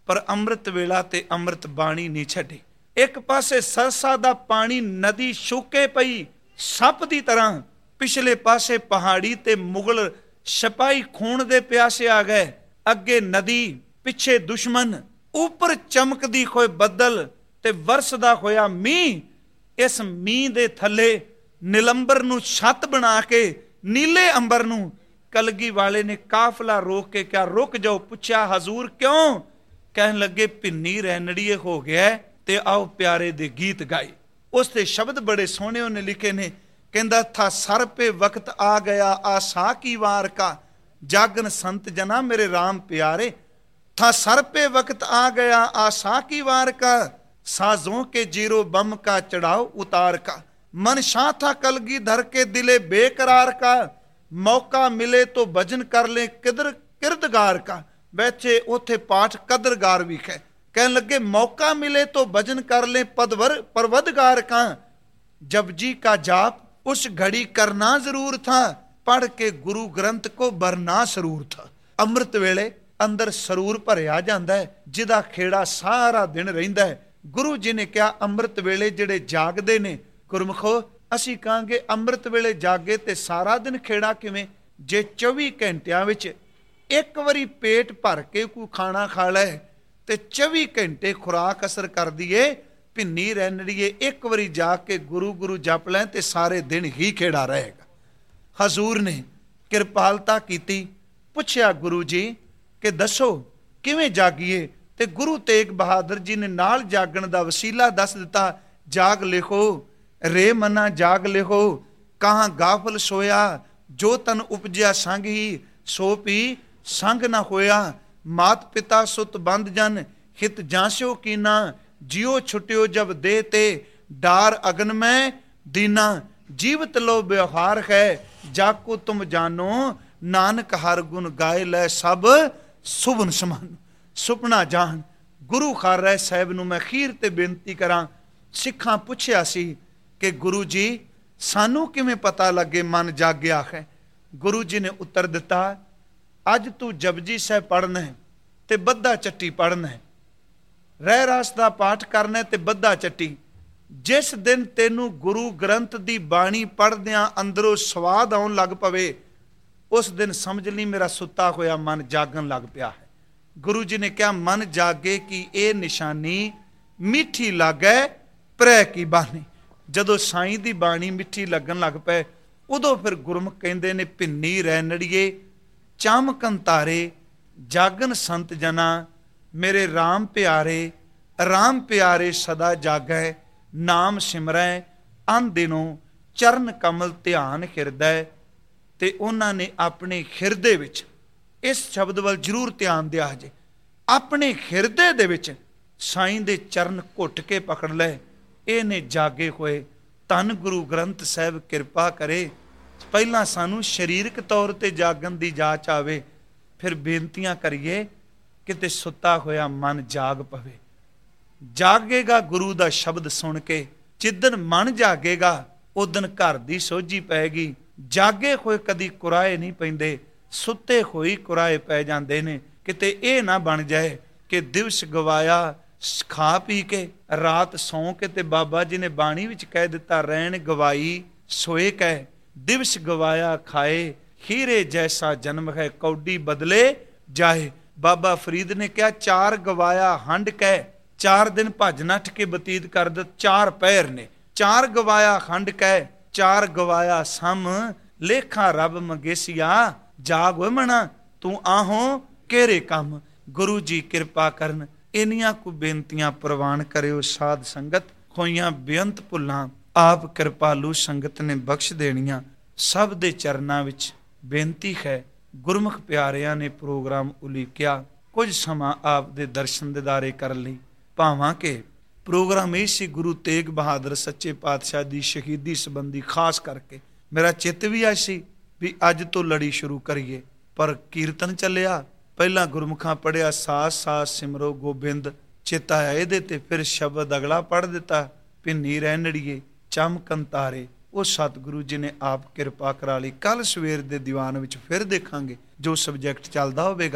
Speaker 1: ਪਰ ਅੰਮ੍ਰਿਤ ਵੇਲਾ ਤੇ ਅੰਮ੍ਰਿਤ ਬਾਣੀ ਨਹੀਂ ਛੱਡੀ। ਇੱਕ ਪਾਸੇ ਸਰਸਾ ਦਾ ਪਾਣੀ ਨਦੀ ਸ਼ੂਕੇ ਪਈ ਸੱਪ ਦੀ ਤਰ੍ਹਾਂ, ਪਿਛਲੇ ਪਾਸੇ ਪਹਾੜੀ ਤੇ ਮੁਗਲ ਸਿਪਾਹੀ ਖੂਨ ਦੇ ਪਿਆਸੇ ਆ ਗਏ। ਅੱਗੇ ਨਦੀ, ਪਿੱਛੇ ਦੁਸ਼ਮਣ, ਉੱਪਰ ਚਮਕਦੀ ਹੋਏ ਬੱਦਲ ਤੇ ਵਰਸਦਾ ਹੋਇਆ ਮੀਂਹ। ਇਸ ਮੀਂਹ ਦੇ ਥੱਲੇ ਨਿਲੰਬਰ ਨੂੰ ਛੱਤ ਬਣਾ ਕੇ ਨੀਲੇ ਅੰਬਰ ਨੂੰ ਕਲਗੀ ਵਾਲੇ ਨੇ ਕਾਫਲਾ ਰੋਕ ਕੇ ਕਿਹਾ, ਰੁਕ ਜਾਓ। ਪੁੱਛਿਆ, ਹਜ਼ੂਰ ਕਿਉਂ? ਕਹਿਣ ਲੱਗੇ, ਭਿੰਨੀ ਰੈਣੜੀਏ ਹੋ ਗਿਆ ਤੇ ਆਓ ਪਿਆਰੇ ਦੇ ਗੀਤ ਗਾਏ। ਉਸ ਦੇ ਸ਼ਬਦ ਬੜੇ ਸੋਹਣੇ ਉਹਨੇ ਲਿਖੇ ਨੇ। ਕਹਿੰਦਾ, ਥਾ ਸਰ ਪੇ ਵਕਤ ਆ ਗਿਆ ਆਸਾ ਕੀ ਵਾਰ ਕਾ, ਜਾਗਨ ਸੰਤ जना मेरे राम प्यारे। था सर पे वक्त आ गया आशा की वार का, साजों के जीरो बम का चढ़ाओ उतार का। मन शाह था कलगी धर के दिले बेकरार का, मौका मिले तो भजन कर ले किधर किरदगार का। बैठे उथे पाठ कदरगार भी है। कहने लगे, मौका मिले तो भजन कर ले पदवर परवदगार का। जपजी का जाप उस घड़ी करना जरूर था, पढ़ के गुरु ग्रंथ को बरना ਸਰੂਰ था। ਅੰਮ੍ਰਿਤ ਵੇਲੇ ਅੰਦਰ ਸਰੂਰ ਭਰਿਆ ਜਾਂਦਾ ਹੈ, ਜਿਹਦਾ ਖੇੜਾ ਸਾਰਾ ਦਿਨ ਰਹਿੰਦਾ ਹੈ। ਗੁਰੂ ਜੀ ਨੇ ਕਿਹਾ, ਅੰਮ੍ਰਿਤ ਵੇਲੇ ਜਿਹੜੇ ਜਾਗਦੇ ਨੇ, ਗੁਰਮਖੋ ਅਸੀਂ ਕਹਾਂਗੇ ਅੰਮ੍ਰਿਤ ਵੇਲੇ ਜਾਗੇ ਤੇ ਸਾਰਾ ਦਿਨ ਖੇੜਾ ਕਿਵੇਂ? ਜੇ 24 ਘੰਟਿਆਂ ਵਿੱਚ ਇੱਕ ਵਾਰੀ ਪੇਟ ਭਰ ਕੇ ਕੋਈ ਖਾਣਾ ਖਾ ਲੈ ਤੇ 24 ਘੰਟੇ ਖੁਰਾਕ ਅਸਰ ਕਰਦੀ ਏ। ਭਿੰਨੀ ਰੈਣੜੀਏ ਇੱਕ ਵਾਰੀ ਜਾ ਕੇ ਗੁਰੂ ਗੁਰੂ ਜਪ ਲੈ ਤੇ ਸਾਰੇ ਦਿਨ ਹੀ ਖੇੜਾ ਰਹੇਗਾ। ਹਜ਼ੂਰ ਨੇ ਕਿਰਪਾਲਤਾ ਕੀਤੀ। ਪੁੱਛਿਆ ਗੁਰੂ ਜੀ ਕਿ ਦੱਸੋ ਕਿਵੇਂ ਜਾਗੀਏ? ਤੇ ਗੁਰੂ ਤੇਗ ਬਹਾਦਰ ਜੀ ਨੇ ਨਾਲ ਜਾਗਣ ਦਾ ਵਸੀਲਾ ਦੱਸ ਦਿੱਤਾ। ਜਾਗ ਲਿਖੋ ਰੇ ਮਨਾ ਜਾਗ ਲਿਖੋ, ਕਹਾਂ ਗਾਫਲ ਸੋਇਆ, ਜੋ ਤਨ ਉਪਜਿਆ ਸੰਗ ਹੀ, ਸੋ ਪੀ ਸੰਗ ਨਾ ਹੋਇਆ। ਮਾਤ ਪਿਤਾ ਸੁਤ ਬੰਦ ਜਨ, ਹਿਤ ਜਾਂਸਿਓ ਕੀਨਾ, ਜਿਉ ਛੁਟਿਓ ਜਬ ਦੇ ਤੇ, ਡਾਰ ਅਗਨ ਮੈਂ ਦੀਨਾ। जीवत लो व्यवहार है, जाको तुम जानो, नानक हर गुण गाए लै सब सुभन समान। सुपना जान गुरु खार राय साहब ਨੂੰ ਮੈਂ ਖੀਰ ਤੇ ਬੇਨਤੀ ਕਰਾਂ। ਸਿੱਖਾਂ ਪੁੱਛਿਆ ਸੀ ਕਿ ਗੁਰੂ ਜੀ ਸਾਨੂੰ ਕਿਵੇਂ ਪਤਾ ਲੱਗੇ ਮਨ ਜਾਗਿਆ ਹੈ? ਗੁਰੂ ਜੀ ਨੇ ਉੱਤਰ ਦਿੱਤਾ, ਅੱਜ ਤੂੰ ਜਪਜੀ ਸਾਹਿਬ ਪੜ੍ਹਨਾ ਹੈ ਤੇ ਬੱਧਾ ਚੱਟੀ ਪੜ੍ਹਨਾ ਹੈ, ਰਹਿ ਰਾਸ ਦਾ ਪਾਠ ਕਰਨਾ ਤੇ ਬੱਧਾ ਚੱਟੀ। ਜਿਸ ਦਿਨ ਤੈਨੂੰ ਗੁਰੂ ਗ੍ਰੰਥ ਦੀ ਬਾਣੀ ਪੜ੍ਹਦਿਆਂ ਅੰਦਰੋਂ ਸਵਾਦ ਆਉਣ ਲੱਗ ਪਵੇ, ਉਸ ਦਿਨ ਸਮਝ ਲਈ ਮੇਰਾ ਸੁੱਤਾ ਹੋਇਆ ਮਨ ਜਾਗਣ ਲੱਗ ਪਿਆ ਹੈ। ਗੁਰੂ ਜੀ ਨੇ ਕਿਹਾ, ਮਨ ਜਾਗੇ ਕਿ ਇਹ ਨਿਸ਼ਾਨੀ ਮਿੱਠੀ ਲੱਗੈ ਪ੍ਰੈ ਕੀ ਬਾਣੀ। ਜਦੋਂ ਸਾਈਂ ਦੀ ਬਾਣੀ ਮਿੱਠੀ ਲੱਗਣ ਲੱਗ ਪਏ, ਉਦੋਂ ਫਿਰ ਗੁਰਮੁਖ ਕਹਿੰਦੇ ਨੇ, ਭਿੰਨੀ ਰੈਣੜੀਏ ਚਾਮਕਨ ਤਾਰੇ, ਜਾਗਨ ਸੰਤ ਜਨਾ ਮੇਰੇ ਰਾਮ ਪਿਆਰੇ। ਰਾਮ ਪਿਆਰੇ ਸਦਾ ਜਾਗੈ, ਨਾਮ ਸਿਮਰੈ ਅਨ ਦਿਨੋਂ, ਚਰਨ ਕਮਲ ਧਿਆਨ ਹਿਰਦੈ। ਤੇ ਉਹਨਾਂ ਨੇ ਆਪਣੇ ਹਿਰਦੇ ਵਿੱਚ ਇਸ ਸ਼ਬਦ ਵੱਲ ਜ਼ਰੂਰ ਧਿਆਨ ਦਿਆ ਜੇ। ਆਪਣੇ ਹਿਰਦੇ ਦੇ ਵਿੱਚ ਸਾਈਂ ਦੇ ਚਰਨ ਘੁੱਟ ਕੇ ਪਕੜ ਲੈ। ਇਹ ਨੇ ਜਾਗੇ ਹੋਏ। ਧੰਨ ਗੁਰੂ ਗ੍ਰੰਥ ਸਾਹਿਬ ਕਿਰਪਾ ਕਰੇ। ਪਹਿਲਾਂ ਸਾਨੂੰ ਸਰੀਰਕ ਤੌਰ ਤੇ ਜਾਗਣ ਦੀ ਜਾਚ ਆਵੇ, ਫਿਰ ਬੇਨਤੀਆਂ ਕਰੀਏ ਕਿਤੇ ਸੁੱਤਾ ਹੋਇਆ ਮਨ ਜਾਗ ਪਵੇ। ਜਾਗੇਗਾ ਗੁਰੂ ਦਾ ਸ਼ਬਦ ਸੁਣ ਕੇ। ਜਿੱਦਣ ਮਨ ਜਾਗੇਗਾ ਉਦਣ ਘਰ ਦੀ ਸੋਝੀ ਪੈਗੀ। ਜਾਗੇ ਹੋਏ ਕਦੀ ਕੁਰਾਏ ਨਹੀਂ ਪੈਂਦੇ, ਸੁੱਤੇ ਹੋਈ ਕੁਰਾਏ ਪੈ ਜਾਂਦੇ ਨੇ। ਕਿਤੇ ਇਹ ਨਾ ਬਣ ਜਾਏ ਕਿ ਦਿਵਸ ਗਵਾਇਆ ਖਾ ਪੀ ਕੇ, ਰਾਤ ਸੌਂ ਕੇ। ਤੇ ਬਾਬਾ ਜੀ ਨੇ ਬਾਣੀ ਵਿੱਚ ਕਹਿ ਦਿੱਤਾ, ਰਹਿਣ ਗਵਾਈ ਸੋਏ ਕਹਿ, ਦਿਵਸ ਗਵਾਇਆ ਖਾਏ, ਹੀਰੇ ਜੈਸਾ ਜਨਮ ਹੈ ਕੌਡੀ ਬਦਲੇ ਜਾਏ। ਬਾਬਾ ਫਰੀਦ ਨੇ ਕਿਹਾ, ਚਾਰ ਗਵਾਇਆ ਹੰਡ ਕਹਿ, 4 ਦਿਨ ਭੱਜ ਨੱਠ ਕੇ ਬਤੀਤ ਕਰ ਦਿੱਤ, 4 ਪਹਿਰ ਨੇ। 4 ਗਵਾਇਆ ਖੰਡ ਕਹਿ, 4 ਗਵਾਇਆ ਸਮ, ਲੇਖਾ ਰੱਬ ਮੰਗੇਸੀਆ, ਜਾਗ ਓਏ ਮਣਾ ਤੂੰ ਆਹੋਂ ਕਿਹੜੇ ਕੰਮ। ਗੁਰੂ ਜੀ ਕਿਰਪਾ ਕਰਨ। ਇੰਨੀਆਂ ਕੁ ਬੇਨਤੀਆਂ ਪ੍ਰਵਾਨ ਕਰਿਓ ਸਾਧ ਸੰਗਤ। ਹੋਈਆਂ ਬੇਅੰਤ ਭੁੱਲਾਂ ਆਪ ਕਿਰਪਾਲੂ ਸੰਗਤ ਨੇ ਬਖਸ਼ ਦੇਣੀਆਂ। ਸਭ ਦੇ ਚਰਨਾਂ ਵਿੱਚ ਬੇਨਤੀ ਹੈ। ਗੁਰਮੁਖ ਪਿਆਰਿਆਂ ਨੇ ਪ੍ਰੋਗਰਾਮ ਉਲੀਕਿਆ, ਕੁਝ ਸਮਾਂ ਆਪ ਦੇ ਦਰਸ਼ਨ ਦਿਦਾਰੇ ਕਰਨ ਲਈ। ਭਾਵਾਂ ਕਿ ਪ੍ਰੋਗਰਾਮ ਇਹ ਸੀ ਗੁਰੂ ਤੇਗ ਬਹਾਦਰ ਸੱਚੇ ਪਾਤਸ਼ਾਹ ਦੀ ਸ਼ਹੀਦੀ ਸੰਬੰਧੀ। ਖਾਸ ਕਰਕੇ ਮੇਰਾ ਚਿੱਤ ਵੀ ਆ ਸੀ ਵੀ ਅੱਜ ਤੋਂ ਲੜੀ ਸ਼ੁਰੂ ਕਰੀਏ, ਪਰ ਕੀਰਤਨ ਚੱਲਿਆ। ਪਹਿਲਾਂ ਗੁਰਮੁਖਾਂ ਪੜ੍ਹਿਆ, ਸਾਸ ਸਾਸ ਸਿਮਰੋ ਗੋਬਿੰਦ, ਚਿੱਤ ਆਇਆ ਇਹਦੇ ਤੇ। ਫਿਰ ਸ਼ਬਦ ਅਗਲਾ ਪੜ੍ਹ ਦਿੱਤਾ, ਭਿੰਨੀ ਰੈਣੜੀਏ ਚਮਕਨ ਤਾਰੇ। ਉਹ ਸਤਿਗੁਰੂ ਜੀ ਨੇ ਆਪ ਕਿਰਪਾ ਕਰਾ ਲਈ। ਕੱਲ ਸਵੇਰ ਦੇ ਦੀਵਾਨ ਵਿੱਚ ਫਿਰ ਦੇਖਾਂਗੇ ਜੋ ਸਬਜੈਕਟ ਚੱਲਦਾ ਹੋਵੇਗਾ।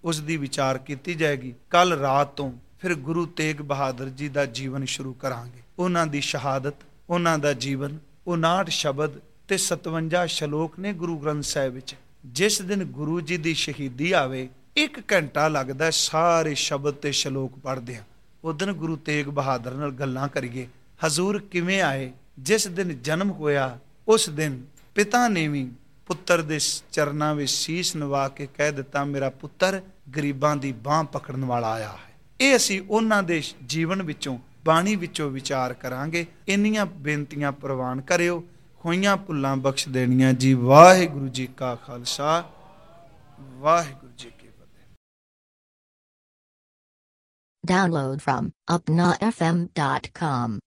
Speaker 1: ਉਸ ਦੀ ਵਿਚਾਰ ਕੀਤੀ ਜਾਏਗੀ। ਕੱਲ ਰਾਤ ਤੋਂ ਫਿਰ ਗੁਰੂ ਤੇਗ ਬਹਾਦਰ ਜੀ ਦਾ ਜੀਵਨ ਸ਼ੁਰੂ ਕਰਾਂਗੇ। ਉਹਨਾਂ ਦੀ ਸ਼ਹਾਦਤ, ਉਹਨਾਂ ਦਾ ਜੀਵਨ, 59 ਸ਼ਬਦ ਤੇ 57 ਸ਼ਲੋਕ ਨੇ ਗੁਰੂ ਗ੍ਰੰਥ ਸਾਹਿਬ ਵਿੱਚ। ਜਿਸ ਦਿਨ ਗੁਰੂ ਜੀ ਦੀ ਸ਼ਹੀਦੀ ਆਵੇ 1 ਘੰਟਾ ਲੱਗਦਾ ਸਾਰੇ ਸ਼ਬਦ ਤੇ ਸ਼ਲੋਕ ਪੜ੍ਹਦੇ ਆ। ਉਸ ਦਿਨ ਗੁਰੂ ਤੇਗ ਬਹਾਦਰ ਨਾਲ ਗੱਲਾਂ ਕਰੀਏ। ਹਜ਼ੂਰ ਕਿਵੇਂ ਆਏ? ਜਿਸ ਦਿਨ ਜਨਮ ਹੋਇਆ ਉਸ ਦਿਨ ਪਿਤਾ ਨੇ ਵੀ ਪੁੱਤਰ ਦੇ ਚਰਨਾਂ ਵਿੱਚ ਸੀਸ ਨਵਾ ਕੇ ਕਹਿ ਦਿੱਤਾ, ਮੇਰਾ ਪੁੱਤਰ ਗਰੀਬਾਂ ਦੀ ਬਾਂਹ ਪਕੜਨ ਵਾਲਾ ਆਇਆ ਹੈ। ਇਹ ਅਸੀਂ ਉਹਨਾਂ ਦੇ ਜੀਵਨ ਵਿੱਚੋਂ, ਬਾਣੀ ਵਿੱਚੋਂ ਵਿਚਾਰ ਕਰਾਂਗੇ। ਇੰਨੀਆਂ ਬੇਨਤੀਆਂ ਪ੍ਰਵਾਨ ਕਰਿਓ, ਹੋਈਆਂ ਭੁੱਲਾਂ ਬਖਸ਼ ਦੇਣੀਆਂ ਜੀ। ਵਾਹਿਗੁਰੂ ਜੀ ਕਾ ਖਾਲਸਾ, ਵਾਹਿਗੁਰੂ ਜੀ ਕੀ ਫਤਿਹ।
Speaker 2: Download from upnafm.com